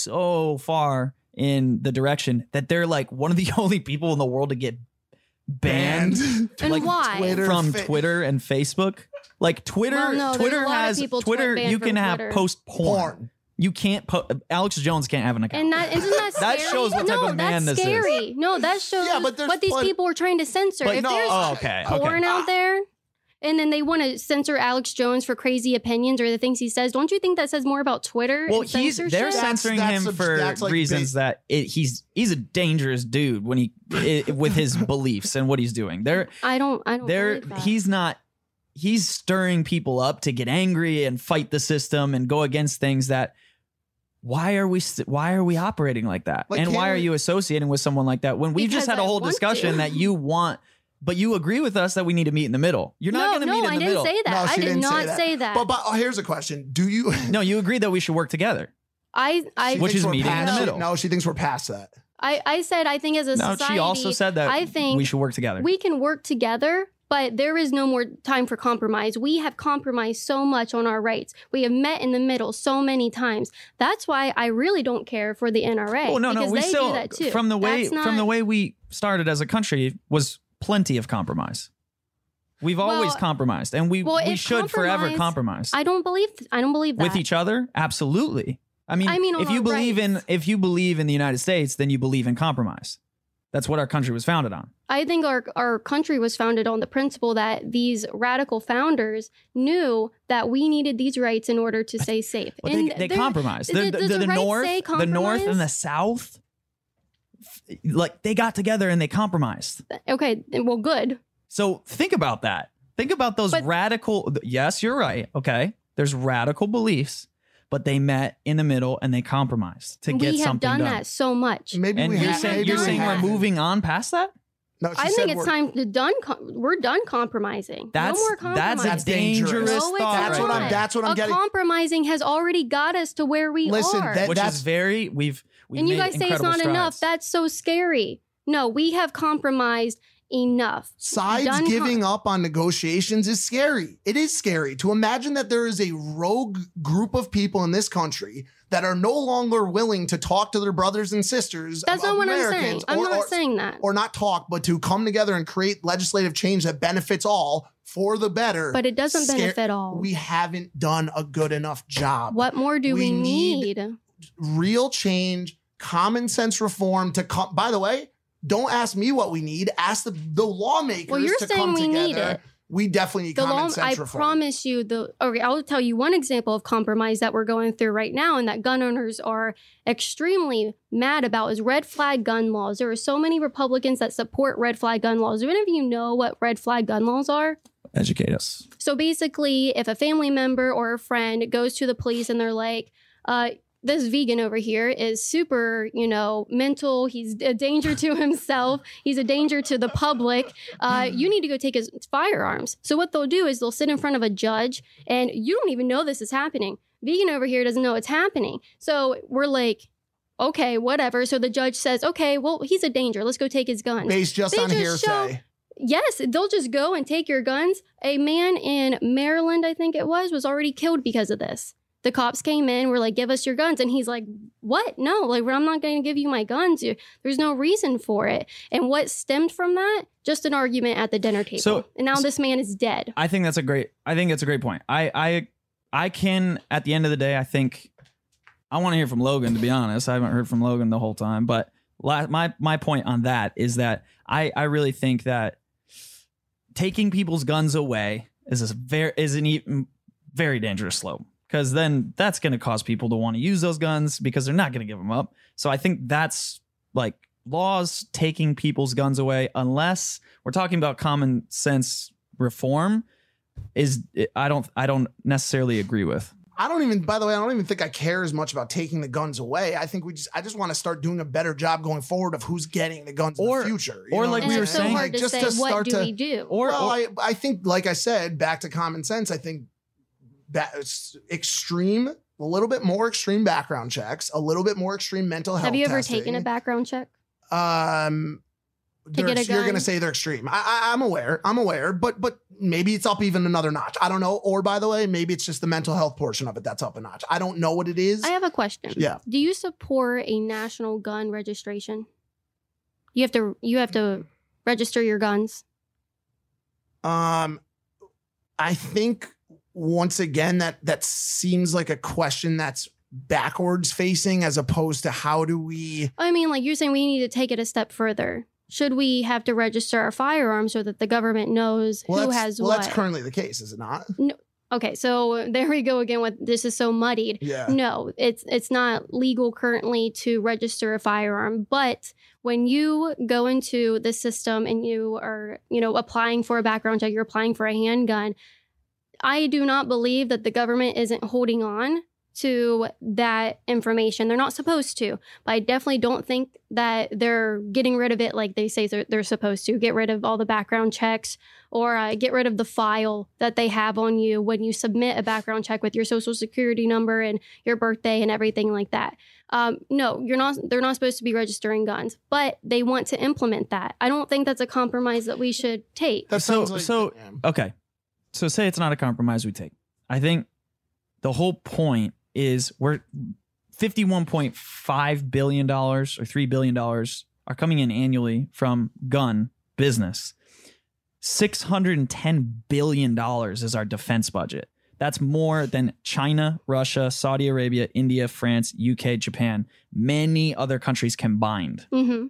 so far in the direction that they're like one of the only people in the world to get banned, And like why? Twitter, from fa- Twitter and Facebook. Like Twitter, Well, no, there's a Twitter lot of has people Twitter. banned You from can have Twitter. post porn. porn. You can't. Po- Alex Jones can't have an account. And that isn't that scary? That shows what type no, of man that's this is. scary. No, that shows Yeah, but there's what these plenty- people are trying to censor. But if no, there's oh, okay, okay. porn out there, and then they want to censor Alex Jones for crazy opinions or the things he says, don't you think that says more about Twitter? Well, and he's censorship? they're That's- censoring that's him a- for that's like reasons big- that it, he's he's a dangerous dude when he I with his beliefs and what he's doing. They're I don't. I don't. they're believe that. he's not he's stirring people up to get angry and fight the system and go against things that. Why are we st- why are we operating like that? Like, and why can't are we- you associating with someone like that when we've just Because had a I whole want discussion to. that you want But you agree with us that we need to meet in the middle. You're not no, going to no, meet in I the didn't middle. say that. No, I she did didn't not say that. say that. But, but oh, here's a question: do you? No, you agreed that we should work together. I, I, She Which thinks is we're meeting in the past- middle. No, she thinks we're past that. I, I said I think as a No, society, she also said that I think we should work together. we can work together, but there is no more time for compromise. We have compromised so much on our rights. We have met in the middle so many times. That's why I really don't care for the N R A. Oh no, no, because we they still do that too. from the way That's not, from the way we started as a country was plenty of compromise. We've Well, always compromised, and we well, we if should forever compromise- compromise I don't believe. I don't believe that. with each other. Absolutely. I mean, I mean, on if you our believe in rights. if you believe in the United States, then you believe in compromise. That's what our country was founded on. I think our our country was founded on the principle that these radical founders knew that we needed these rights in order to stay safe. But And they, they they're- compromised. The, does the, the the right north, say the north, and compromise? the south, like they got together and they compromised. Okay, well, good. So think about that. Think about those But- radical. Yes, you're right. Okay, there's radical beliefs, but they met in the middle and they compromised to get we have something done, done. that so much. Maybe And we you're have, saying maybe you're we saying we're haven't. moving on past that? No, she I said think it's we're- time to done. Com- we're done compromising. That's no more compromising. that's a That's dangerous. dangerous No, it's thought. That's right what I'm. there. That's what I'm a getting. compromising has already got us to where we Listen, are. that- Which that's- is very we've we've and you made guys say it's incredible not strides. enough. That's so scary. No, we have compromised enough. Sides Done giving com- up on negotiations is scary. It is scary to imagine that there is a rogue group of people in this country that are no longer willing to talk to their brothers and sisters. That's of not what I'm saying. Americans, I'm or- not or- saying that. Or not talk, but to come together and create legislative change that benefits all for the better. But it doesn't Scare- benefit all. We haven't done a good enough job. What more do we, We need- need? Real change, common sense reform to come. By the way, don't ask me what we need. Ask the, the lawmakers Well, you're to saying come we together. need it. We definitely need The common law, sense I reform. promise you the okay, I'll tell you one example of compromise that we're going through right now and that gun owners are extremely mad about is red flag gun laws. There are so many Republicans that support red flag gun laws. Do any of you know what red flag gun laws are? Educate us. So basically, if a family member or a friend goes to the police and they're like, uh, this vegan over here is super, you know, mental. He's a danger to himself. He's a danger to the public. Uh, you need to go take his firearms. So what they'll do is they'll sit in front of a judge and you don't even know this is happening. Vegan over here doesn't know it's happening. So we're like, okay, whatever. So the judge says, okay, well, he's a danger. Let's go take his guns. Based just They on just show- hearsay. Yes, they'll just go and take your guns. A man in Maryland, I think it was, was already killed because of this. The cops came in, were like, give us your guns. And he's like, what? No, like, I'm not going to give you my guns. You- There's no reason for it. And what stemmed from that? Just an argument at the dinner table. So- and now this man is dead. I think that's a great. I think it's a great point. I I I can at the end of the day, I think I want to hear from Logan. To be honest, I haven't heard from Logan the whole time. But la- my my point on that is that I I really think that taking people's guns away is a very is an even very dangerous slope, because then that's going to cause people to want to use those guns because they're not going to give them up. So I think that's like laws taking people's guns away, unless we're talking about common sense reform, is I don't I don't necessarily agree with. I don't even, by the way, I don't even think I care as much about taking the guns away. I think we just, I just want to start doing a better job going forward of who's getting the guns Or- in the future. or know like And what I'm we were it's so saying, hard to just say, to what start do to, we do? Or, well, or I, I think, like I said, back to common sense, I think that it's extreme, a little bit more extreme background checks, a little bit more extreme mental health Have you ever testing. taken a background check? Um, To they're- get a you're gun? going to say they're extreme. I, I, I'm aware. I'm aware, but but maybe it's up even another notch. I don't know. Or by the way, maybe it's just the mental health portion of it that's up a notch. I don't know what it is. I have a question. Yeah. Do you support a national gun registration? You have to you have to register your guns. Um, I think once again that that seems like a question that's backwards facing as opposed to how do we. I mean, like you're saying we need to take it a step further. Should we have to register our firearms so that the government knows Well, who that's, has well, what? that's currently the case, is it not? Okay, so there we go again with this is so muddied. Yeah. No, it's it's not legal currently to register a firearm, but when you go into the system and you are, you know, applying for a background check, you're applying for a handgun, I do not believe that the government isn't holding on to that information. They're not supposed to, but I definitely don't think that they're getting rid of it like they say they're, they're supposed to. Get rid of all the background checks or uh, get rid of the file that they have on you when you submit a background check with your social security number and your birthday and everything like that. Um, no, you're not. They're not supposed to be registering guns, but they want to implement that. I don't think that's a compromise that we should take. That So, sounds like, so yeah. okay. So say it's not a compromise we take. I think the whole point is we're fifty-one point five billion dollars or three billion dollars are coming in annually from gun business. six hundred ten billion dollars is our defense budget. That's more than China, Russia, Saudi Arabia, India, France, U K, Japan, many other countries combined. Mm-hmm.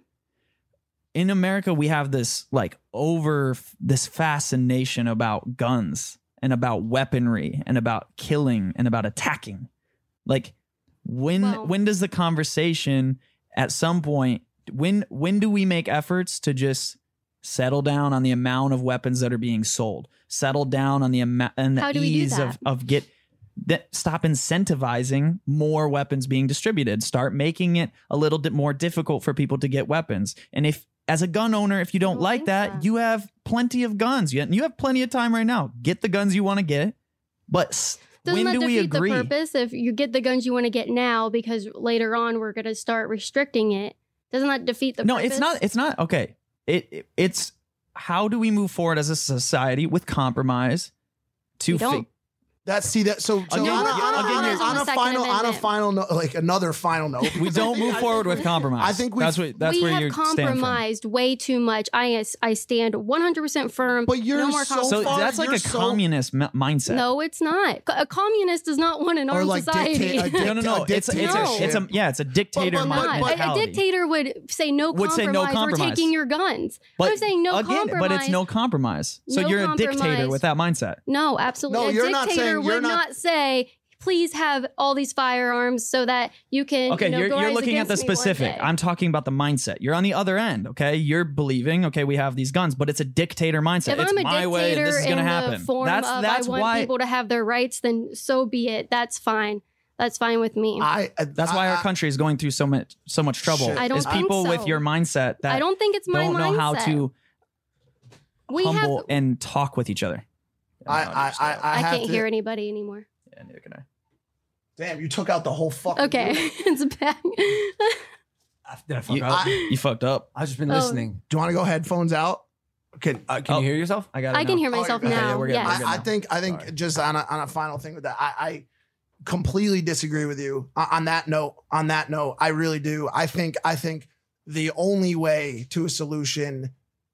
In America, we have this like over this fascination about guns and about weaponry and about killing and about attacking. Like when Well- when does the conversation at some point when when do we make efforts to just settle down on the amount of weapons that are being sold, settle down on the amount and the How do we do ease that? of of get that stop incentivizing more weapons being distributed, start making it a little bit more difficult for people to get weapons. And if as a gun owner, if you don't, don't like think that, that. you have plenty of guns. You you have plenty of time right now. Get the guns you want to get. But s- Doesn't when that do we defeat agree? the purpose if you get the guns you want to get now because later on we're going to start restricting it? Doesn't that defeat the No, purpose? it's not. It's not. Okay. It, it it's how do we move forward as a society with compromise to We don't. fig- That's see that so, so Again, on, a, you're- on, a, again, on, a, you're- on a On the Second final on a Amendment. final note, like another final note. we don't move forward with compromise. I think we- that's what that's we where have you stand from. compromised way too much. I I stand one hundred percent firm. But you're no more so compromise. So far- that's like you're a so- communist m- mindset. No, it's not. A communist does not want an Or armed like society. dictate- a dic- no, no, no. a It's it's a, dictatorship. it's a yeah. It's a dictator But- but- mi- but- not. A- mentality. A, dictator would say no Would compromise, say no or compromise. taking your guns. I'm saying no again, compromise. but it's no compromise. So No you're a dictator compromise. with that mindset. No, absolutely. No, a you're not dictator saying- you're would not- not say, please have all these firearms so that you can. Okay, you know, you're, go you're rise looking at the against me one specific. day. I'm talking about the mindset. You're on the other end, okay? You're believing, okay, we have these guns, but it's a dictator mindset. If it's I'm a my way and dictator this is in going to the happen. form That's of that's I want why people to have their rights, then so be it. That's fine. That's fine with me. I, I that's why I, our country is going through so much so much trouble. Shit. I don't is think people with so. your mindset that I don't think it's my don't know mindset. how to we humble have. and talk with each other. I, I, I, I, I have can't to, hear anybody anymore. Yeah, neither can I. Damn, you took out the whole fucking. Okay, group. it's bad. Did I fuck You, up? you fucked up. I've just been Oh. listening. Do you want to go headphones out? Can Uh, can Oh. you hear yourself? I got. I can hear myself Oh, you're good. now. Yeah, we're good. yes. We're good. I, I now. think I think Sorry. just on a, on a final thing with that, I, I completely disagree with you on, on that note. On that note, I really do. I think I think the only way to a solution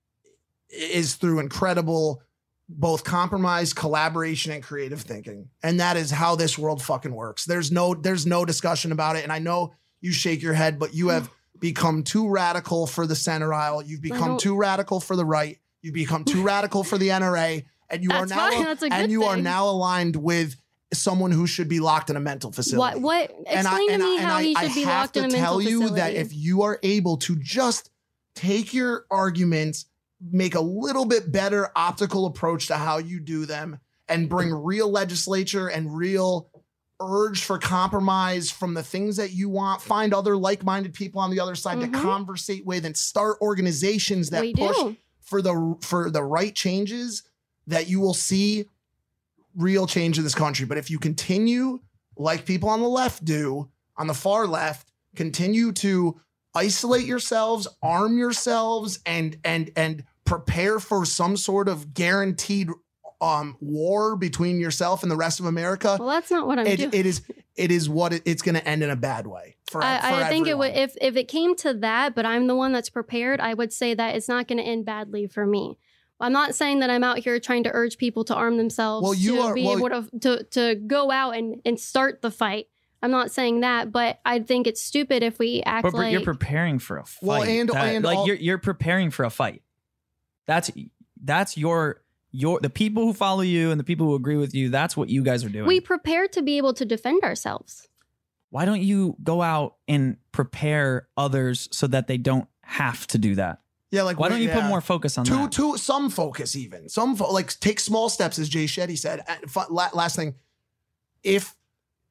is through incredible both compromise, collaboration, and creative thinking, and that is how this world fucking works. There's no there's no discussion about it, and I know you shake your head, but you have become too radical for the center aisle. You've become don't- too radical for the right. You've become too radical for the N R A, and you That's are now fine. That's a and good you are thing. now aligned with someone who should be locked in a mental facility. What? What? Explain And I- to and I- me and how I- he I should be have locked in a to mental tell you facility. that if you are able to just take your arguments, make a little bit better optical approach to how you do them, and bring real legislature and real urge for compromise from the things that you want, find other like-minded people on the other side Mhm. to conversate with, and start organizations that we push do. for the for the right changes, that you will see real change in this country. But if you continue like people on the left do, on the far left, continue to isolate yourselves, arm yourselves, and and and prepare for some sort of guaranteed um war between yourself and the rest of America, Well, that's not what I'm it, doing. it is it is what it, it's going to end in a bad way for, for I, I think it would everyone. if if it came to that, but I'm the one that's prepared. I would say that it's not going to end badly for me. I'm not saying that I'm out here trying to urge people to arm themselves Well, you to are- be well- able to, to to go out and and start the fight. I'm not saying that, but I think it's stupid if we act But like you're preparing for a fight. Well, and- That- and like all- you're you're preparing for a fight. That's that's your your the people who follow you and the people who agree with you. That's what you guys are doing. we prepare to be able to defend ourselves. Why don't you go out and prepare others so that they don't have to do that? yeah, like Why don't you put yeah. more focus on to that? to some focus, even some fo- like take small steps, as Jay Shetty said. And fi- la- last thing, if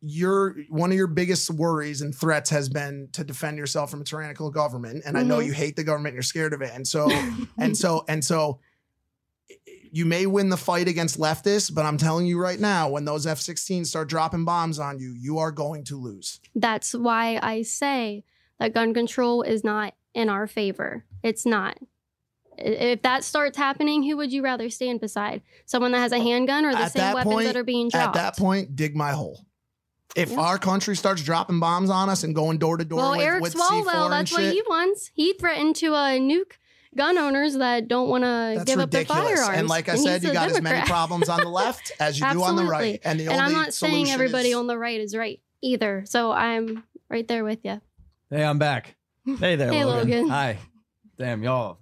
your one of your biggest worries and threats has been to defend yourself from a tyrannical government. And mm-hmm. I know you hate the government, and you're scared of it. And so, and so, and so you may win the fight against leftists, but I'm telling you right now, when those F sixteens start dropping bombs on you, you are going to lose. That's why I say that gun control is not in our favor. It's not. If that starts happening, who would you rather stand beside? Someone that has a handgun or the at same weapons point, that are being dropped? At that point, dig my hole. If yeah. our country starts dropping bombs on us and going door to door well, with, Eric with Swalwell, C four that's and what shit, he wants. He threatened to uh, nuke gun owners that don't want to give ridiculous. up their firearms. And like I and said, you got Democrat. as many problems on the left as you do on the right. And, the and only I'm not saying everybody is... on the right is right either. So I'm right there with you. Hey, I'm back. Hey there, hey, Logan. Logan. Hi. Damn, y'all.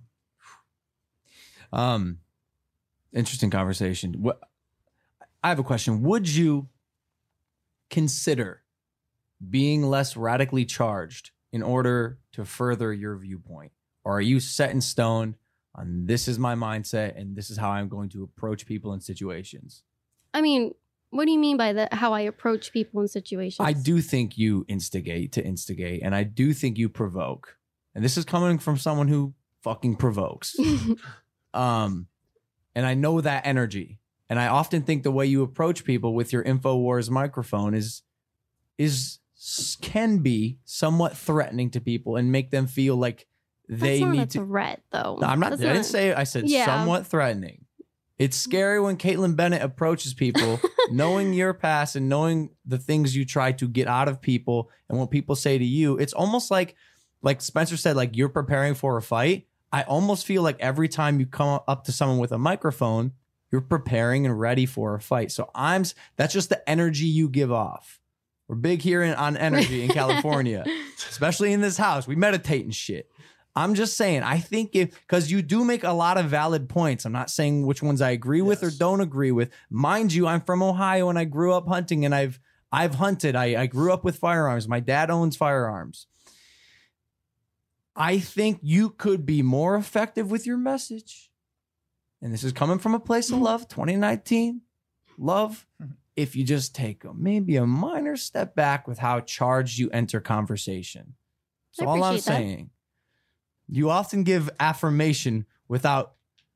Um, interesting conversation. What? I have a question. Would you consider being less radically charged in order to further your viewpoint? Or are you set in stone on this is my mindset and this is how I'm going to approach people in situations? I mean, what do you mean by that? How I approach people in situations? I do think you instigate to instigate, and I do think you provoke. And this is coming from someone who fucking provokes. um, and I know that energy. And I often think the way you approach people with your InfoWars microphone is is can be somewhat threatening to people and make them feel like they That's not need a to threat though. No, I'm not That's I not, didn't say I said yeah. somewhat threatening. It's scary when Caitlin Bennett approaches people knowing your past and knowing the things you try to get out of people and what people say to you. It's almost like like Spencer said, like you're preparing for a fight. I almost feel like every time you come up to someone with a microphone, you're preparing and ready for a fight. So I'm that's just the energy you give off. We're big here in, on energy in California, especially in this house. We meditate and shit. I'm just saying, I think if, because you do make a lot of valid points. I'm not saying which ones I agree yes. with or don't agree with. Mind you, I'm from Ohio and I grew up hunting and I've I've hunted. I, I grew up with firearms. My dad owns firearms. I think you could be more effective with your message. And this is coming from a place of love, twenty nineteen, love. If you just take a, maybe a minor step back with how charged you enter conversation. That's all I'm saying. That. You often give affirmation without,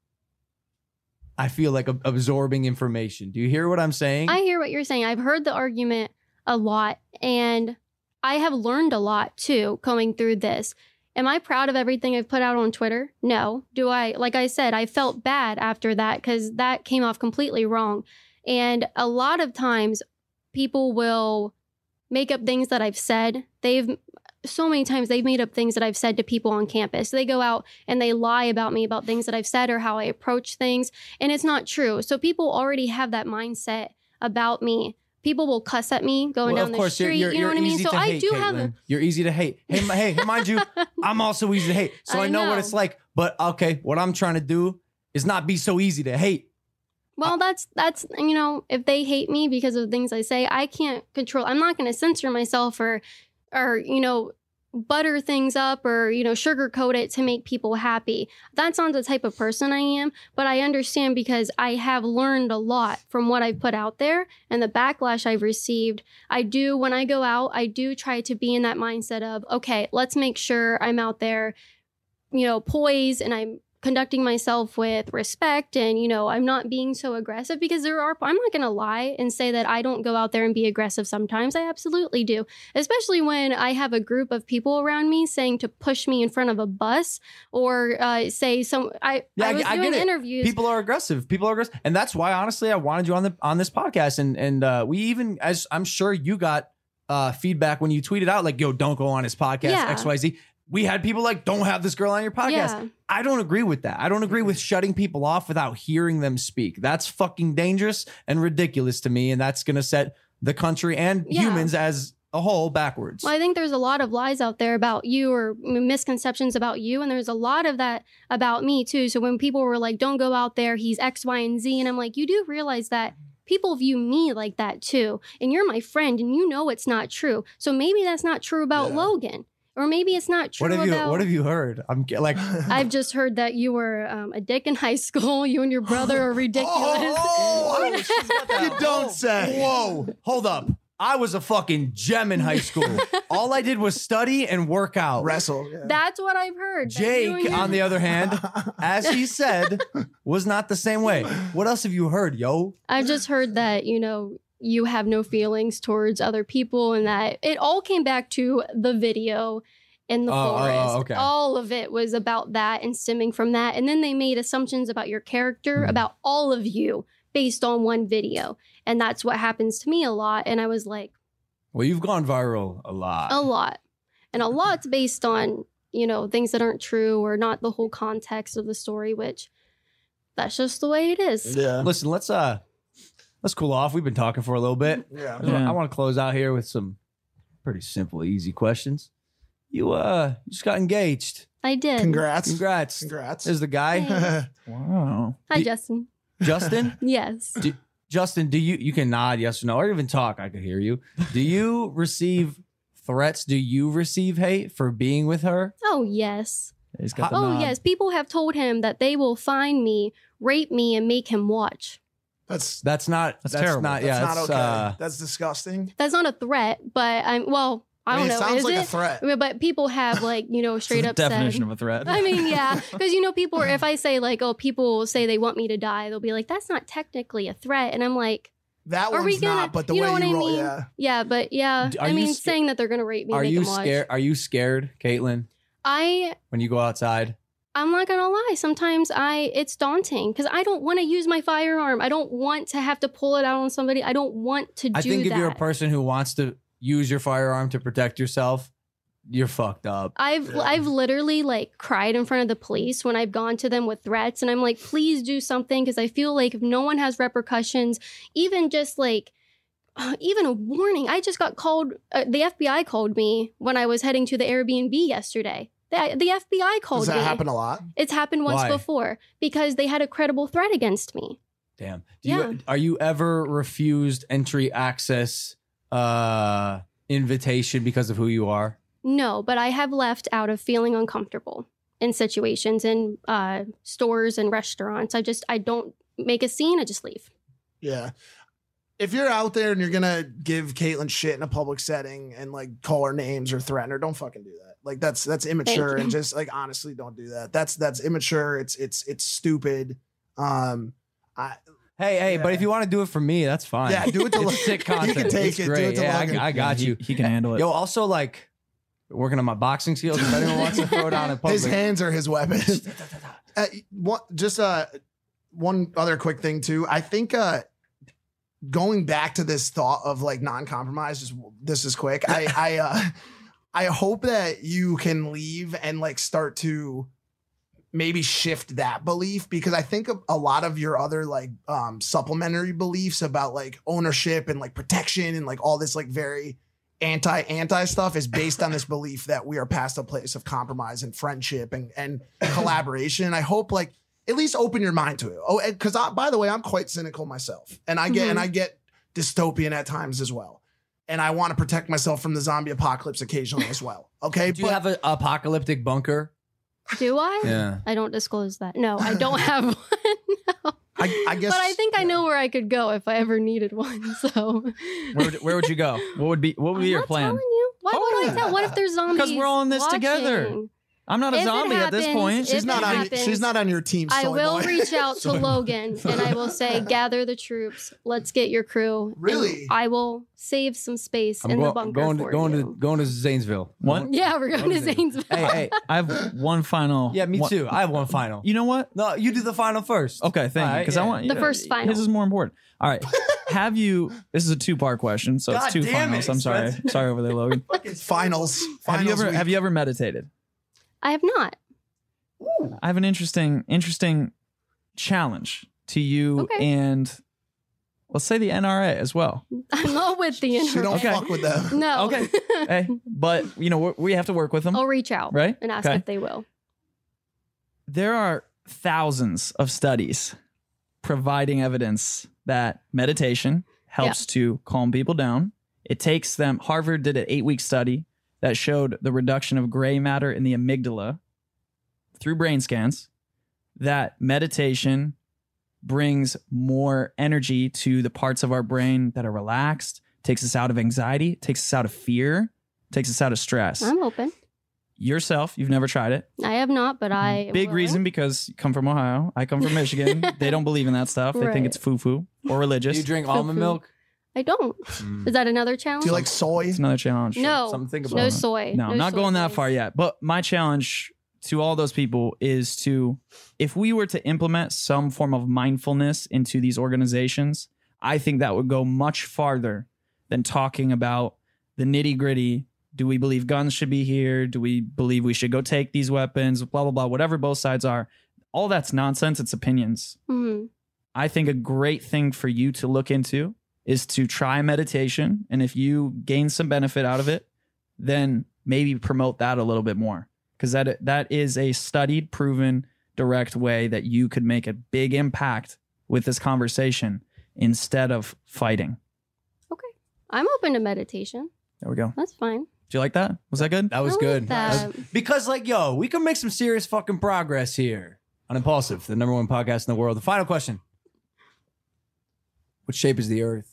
I feel like, absorbing information. Do you hear what I'm saying? I hear what you're saying. I've heard the argument a lot, and I have learned a lot, too, going through this. Am I proud of everything I've put out on Twitter? No. Do I? Like I said, I felt bad after that because that came off completely wrong. And a lot of times people will make up things that I've said. They've so many times they've made up things that I've said to people on campus. They go out and they lie about me about things that I've said or how I approach things. And it's not true. So people already have that mindset about me. People will cuss at me going well, down of the course, street. You're, you're, you know what I mean? So I hate, do Caitlin. have a... You're easy to hate. Hey, hey, mind you, I'm also easy to hate. So I, I know, know what it's like. But okay, what I'm trying to do is not be so easy to hate. Well, that's, that's you know, if they hate me because of things I say, I can't control. I'm not going to censor myself or, or, you know, butter things up or, you know, sugarcoat it to make people happy. That's not the type of person I am, but I understand because I have learned a lot from what I've put out there and the backlash I've received. I do, when I go out, I do try to be in that mindset of, okay, let's make sure I'm out there, you know, poised and I'm conducting myself with respect and, you know, I'm not being so aggressive because there are, I'm not going to lie and say that I don't go out there and be aggressive sometimes. I absolutely do, especially when I have a group of people around me saying to push me in front of a bus or uh, say some, I, yeah, I was I, doing I interviews. People are aggressive. People are aggressive. And that's why, honestly, I wanted you on the, on this podcast. And, and uh, we even, as I'm sure you got uh, feedback when you tweeted out like, yo, don't go on his podcast, yeah. X Y Z. We had people like, don't have this girl on your podcast. Yeah. I don't agree with that. I don't agree with shutting people off without hearing them speak. That's fucking dangerous and ridiculous to me. And that's going to set the country and yeah. humans as a whole backwards. Well, I think there's a lot of lies out there about you or misconceptions about you. And there's a lot of that about me too. So when people were like, don't go out there, he's X, Y, and Z. And I'm like, you do realize that people view me like that too. And you're my friend and you know it's not true. So maybe that's not true about yeah. Logan. Or maybe it's not true what have you, about... What have you heard? I'm like... I've just heard that you were um, a dick in high school. You and your brother are ridiculous. Oh, oh, oh, you don't say. Whoa. Hold up. I was a fucking gem in high school. All I did was study and work out. Wrestle. Yeah. That's what I've heard. that you and Jake, your- on the other hand, as he said, was not the same way. What else have you heard, yo? I've just heard that, you know, you have no feelings towards other people and that it all came back to the video in the Oh, oh, oh, forest. okay. All of it was about that and stemming from that. And then they made assumptions about your character, Mhm. about all of you based on one video. And that's what happens to me a lot. And I was like, Well, you've gone viral a lot. a lot. And a lot's based on, you know, things that aren't true or not the whole context of the story, which that's just the way it is. Yeah. Listen, let's uh let's cool off. We've been talking for a little bit. Yeah. Yeah. I want to close out here with some pretty simple, easy questions. You uh you just got engaged. I did. Congrats. Congrats. Congrats. There's the guy. Thanks. Wow. Hi, You- Justin. Justin? Yes. Justin, do you you can nod yes or no, or even talk, I could hear you. Do you receive threats? Do you receive hate for being with her? Oh, yes. He's got the Oh, nod. yes. People have told him that they will find me, rape me, and make him watch. That's That's not That's that's, terrible. not that's yeah, not it's, okay. uh, That's disgusting. That's not a threat, but I'm, well, I, I mean, don't it know. sounds Is like it? a threat. I mean, but people have, like, you know, It's straight the up said. definition of a threat. I mean, yeah. Because, you know, people, if I say, like, oh, people say they want me to die, they'll be like, that's not technically a threat. And I'm like, That are we one's gonna, not, but the you way know what you I roll, mean? yeah. Yeah, but yeah. D- are I you mean, sca- saying that they're going to rape me, are make you them watch. scared? Are you scared, Caitlin, I when you go outside? I'm not gonna lie. Sometimes I it's daunting because I don't want to use my firearm. I don't want to have to pull it out on somebody. I don't want to do I think that. if you're a person who wants to use your firearm to protect yourself, you're fucked up. I've Yeah. I've literally like cried in front of the police when I've gone to them with threats, and I'm like, please do something because I feel like if no one has repercussions, even just like. Uh, even a warning. I just got called. Uh, the F B I called me when I was heading to the Airbnb yesterday. The, the F B I called Does that me. happen a lot? It's happened once Why? before because they had a credible threat against me. Damn. Do Yeah. you are you ever refused entry access uh invitation because of who you are? No, but I have left out of feeling uncomfortable in situations in uh, stores and restaurants. I just I don't make a scene. I just leave. Yeah. If you're out there and you're gonna give Caitlin shit in a public setting and like call her names or threaten her, don't fucking do that. Like that's that's immature you. and just like honestly don't do that. That's that's immature. It's it's it's stupid. Um I Hey, hey, but Yeah. if you want to do it for me, that's fine. yeah, do it to It's sick content. You can take It's it, great. do it to yeah, Logan. I, I got he, you. He can handle it. Yo, also like working on my boxing skills. If anyone wants to throw down in public, His hands are his weapon. uh, what just uh one other quick thing too. I think uh going back to this thought of like non-compromise, just this is quick. I I uh I hope that you can leave and like start to maybe shift that belief because I think a, a lot of your other like um supplementary beliefs about like ownership and like protection and like all this like very anti anti stuff is based on this belief that we are past a place of compromise and friendship and and collaboration. I hope like at least open your mind to it. Oh, because by the way, I'm quite cynical myself, and I get Mhm. and I get dystopian at times as well. And I want to protect myself from the zombie apocalypse occasionally as well. Okay, do you But- have an apocalyptic bunker? Do I? Yeah. I don't disclose that. No, I don't have one. No. I, I guess, But I think I know where I could go if I ever needed one. So Where would, where would you go? What would be what would be I'm your not plan? telling you. Why Oh, would yeah. I tell? What if there's zombies? we're all in this together. watching? I'm not a If it zombie at this happens, point. if she's it not on. happens, She's not on your team. I soy will boy. reach out to Soy boy. Logan and I will say, gather the troops. Let's get your crew. and Really? I will save some space I'm in go- the bunker going to for going you. to going to Zanesville. What? Yeah, we're going to Okay. Zanesville. Hey, hey. I have one final. Yeah, me one- too. I have one final. You know what? No, you do the final first. Okay, thank All you. right, Because I yeah. want The first final. His is more important. All right. Have you? This is a two part question, so God it's two damn it, finals. I'm sorry. Spencer. Sorry over there, Logan. Finals. Have you Finals ever week. Have you ever meditated? I have not. I have an interesting interesting challenge to you Okay. and let's say the N R A as well. I'm not with the She don't Okay. fuck with them. No. Okay. Hey, but you know we we have to work with them, I'll reach out right? and ask Okay. if they will. There are thousands of studies providing evidence that meditation helps to calm people down. It takes them, Harvard did an eight week study that showed the reduction of gray matter in the amygdala through brain scans, that meditation brings more energy to the parts of our brain that are relaxed, takes us out of anxiety, takes us out of fear, takes us out of stress. I'm open. Yourself, you've never tried it. I have not, but I am Big willing. reason because you come from Ohio. I come from Michigan. They don't believe in that stuff. They Right. think it's foo-foo or religious. Do you drink Foo-foo. almond milk? I don't. Mm. Is that another challenge? Do you like soy? It's another challenge. No. Something to think about. No soy. No, I'm not soy, going that please. far yet. But my challenge to all those people is to, if we were to implement some form of mindfulness into these organizations, I think that would go much farther than talking about the nitty gritty. Do we believe guns should be here? Do we believe we should go take these weapons? Blah, blah, blah, whatever both sides are. All that's nonsense. It's opinions. Mhm. I think a great thing for you to look into is to try meditation. And if you gain some benefit out of it, then maybe promote that a little bit more. Because that that is a studied, proven, direct way that you could make a big impact with this conversation instead of fighting. Okay. I'm open to meditation. There we go. That's fine. Did you like that? Was that good? That was I like good. that. was- because, like, yo, we can make some serious fucking progress here on Impulsive, the number one podcast in the world. The final question: what shape is the Earth?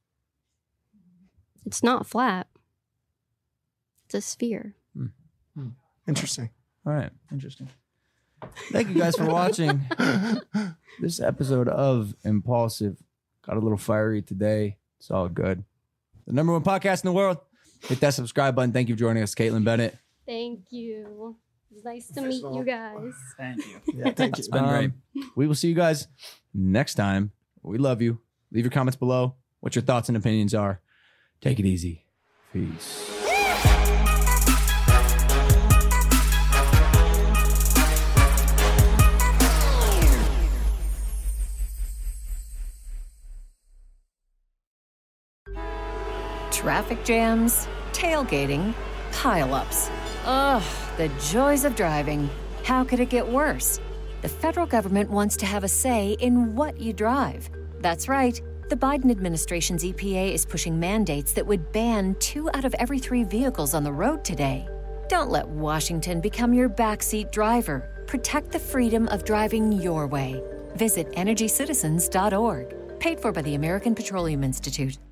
It's not flat. It's a sphere. Interesting. All right. Interesting. Thank you guys for watching this episode of Impulsive. Got a little fiery today. It's all good. The number one podcast in the world. Hit that subscribe button. Thank you for joining us, Caitlin Bennett. Thank you. It was nice to First meet of all, you guys. Thank you. Yeah, thank you. It's been great. We will see you guys next time. We love you. Leave your comments below. What your thoughts and opinions are. Take it easy. Peace. Traffic jams, tailgating, pileups. Ugh, the joys of driving. How could it get worse? The federal government wants to have a say in what you drive. That's right. The Biden administration's E P A is pushing mandates that would ban two out of every three vehicles on the road today. Don't let Washington become your backseat driver. Protect the freedom of driving your way. Visit energy citizens dot org. Paid for by the American Petroleum Institute.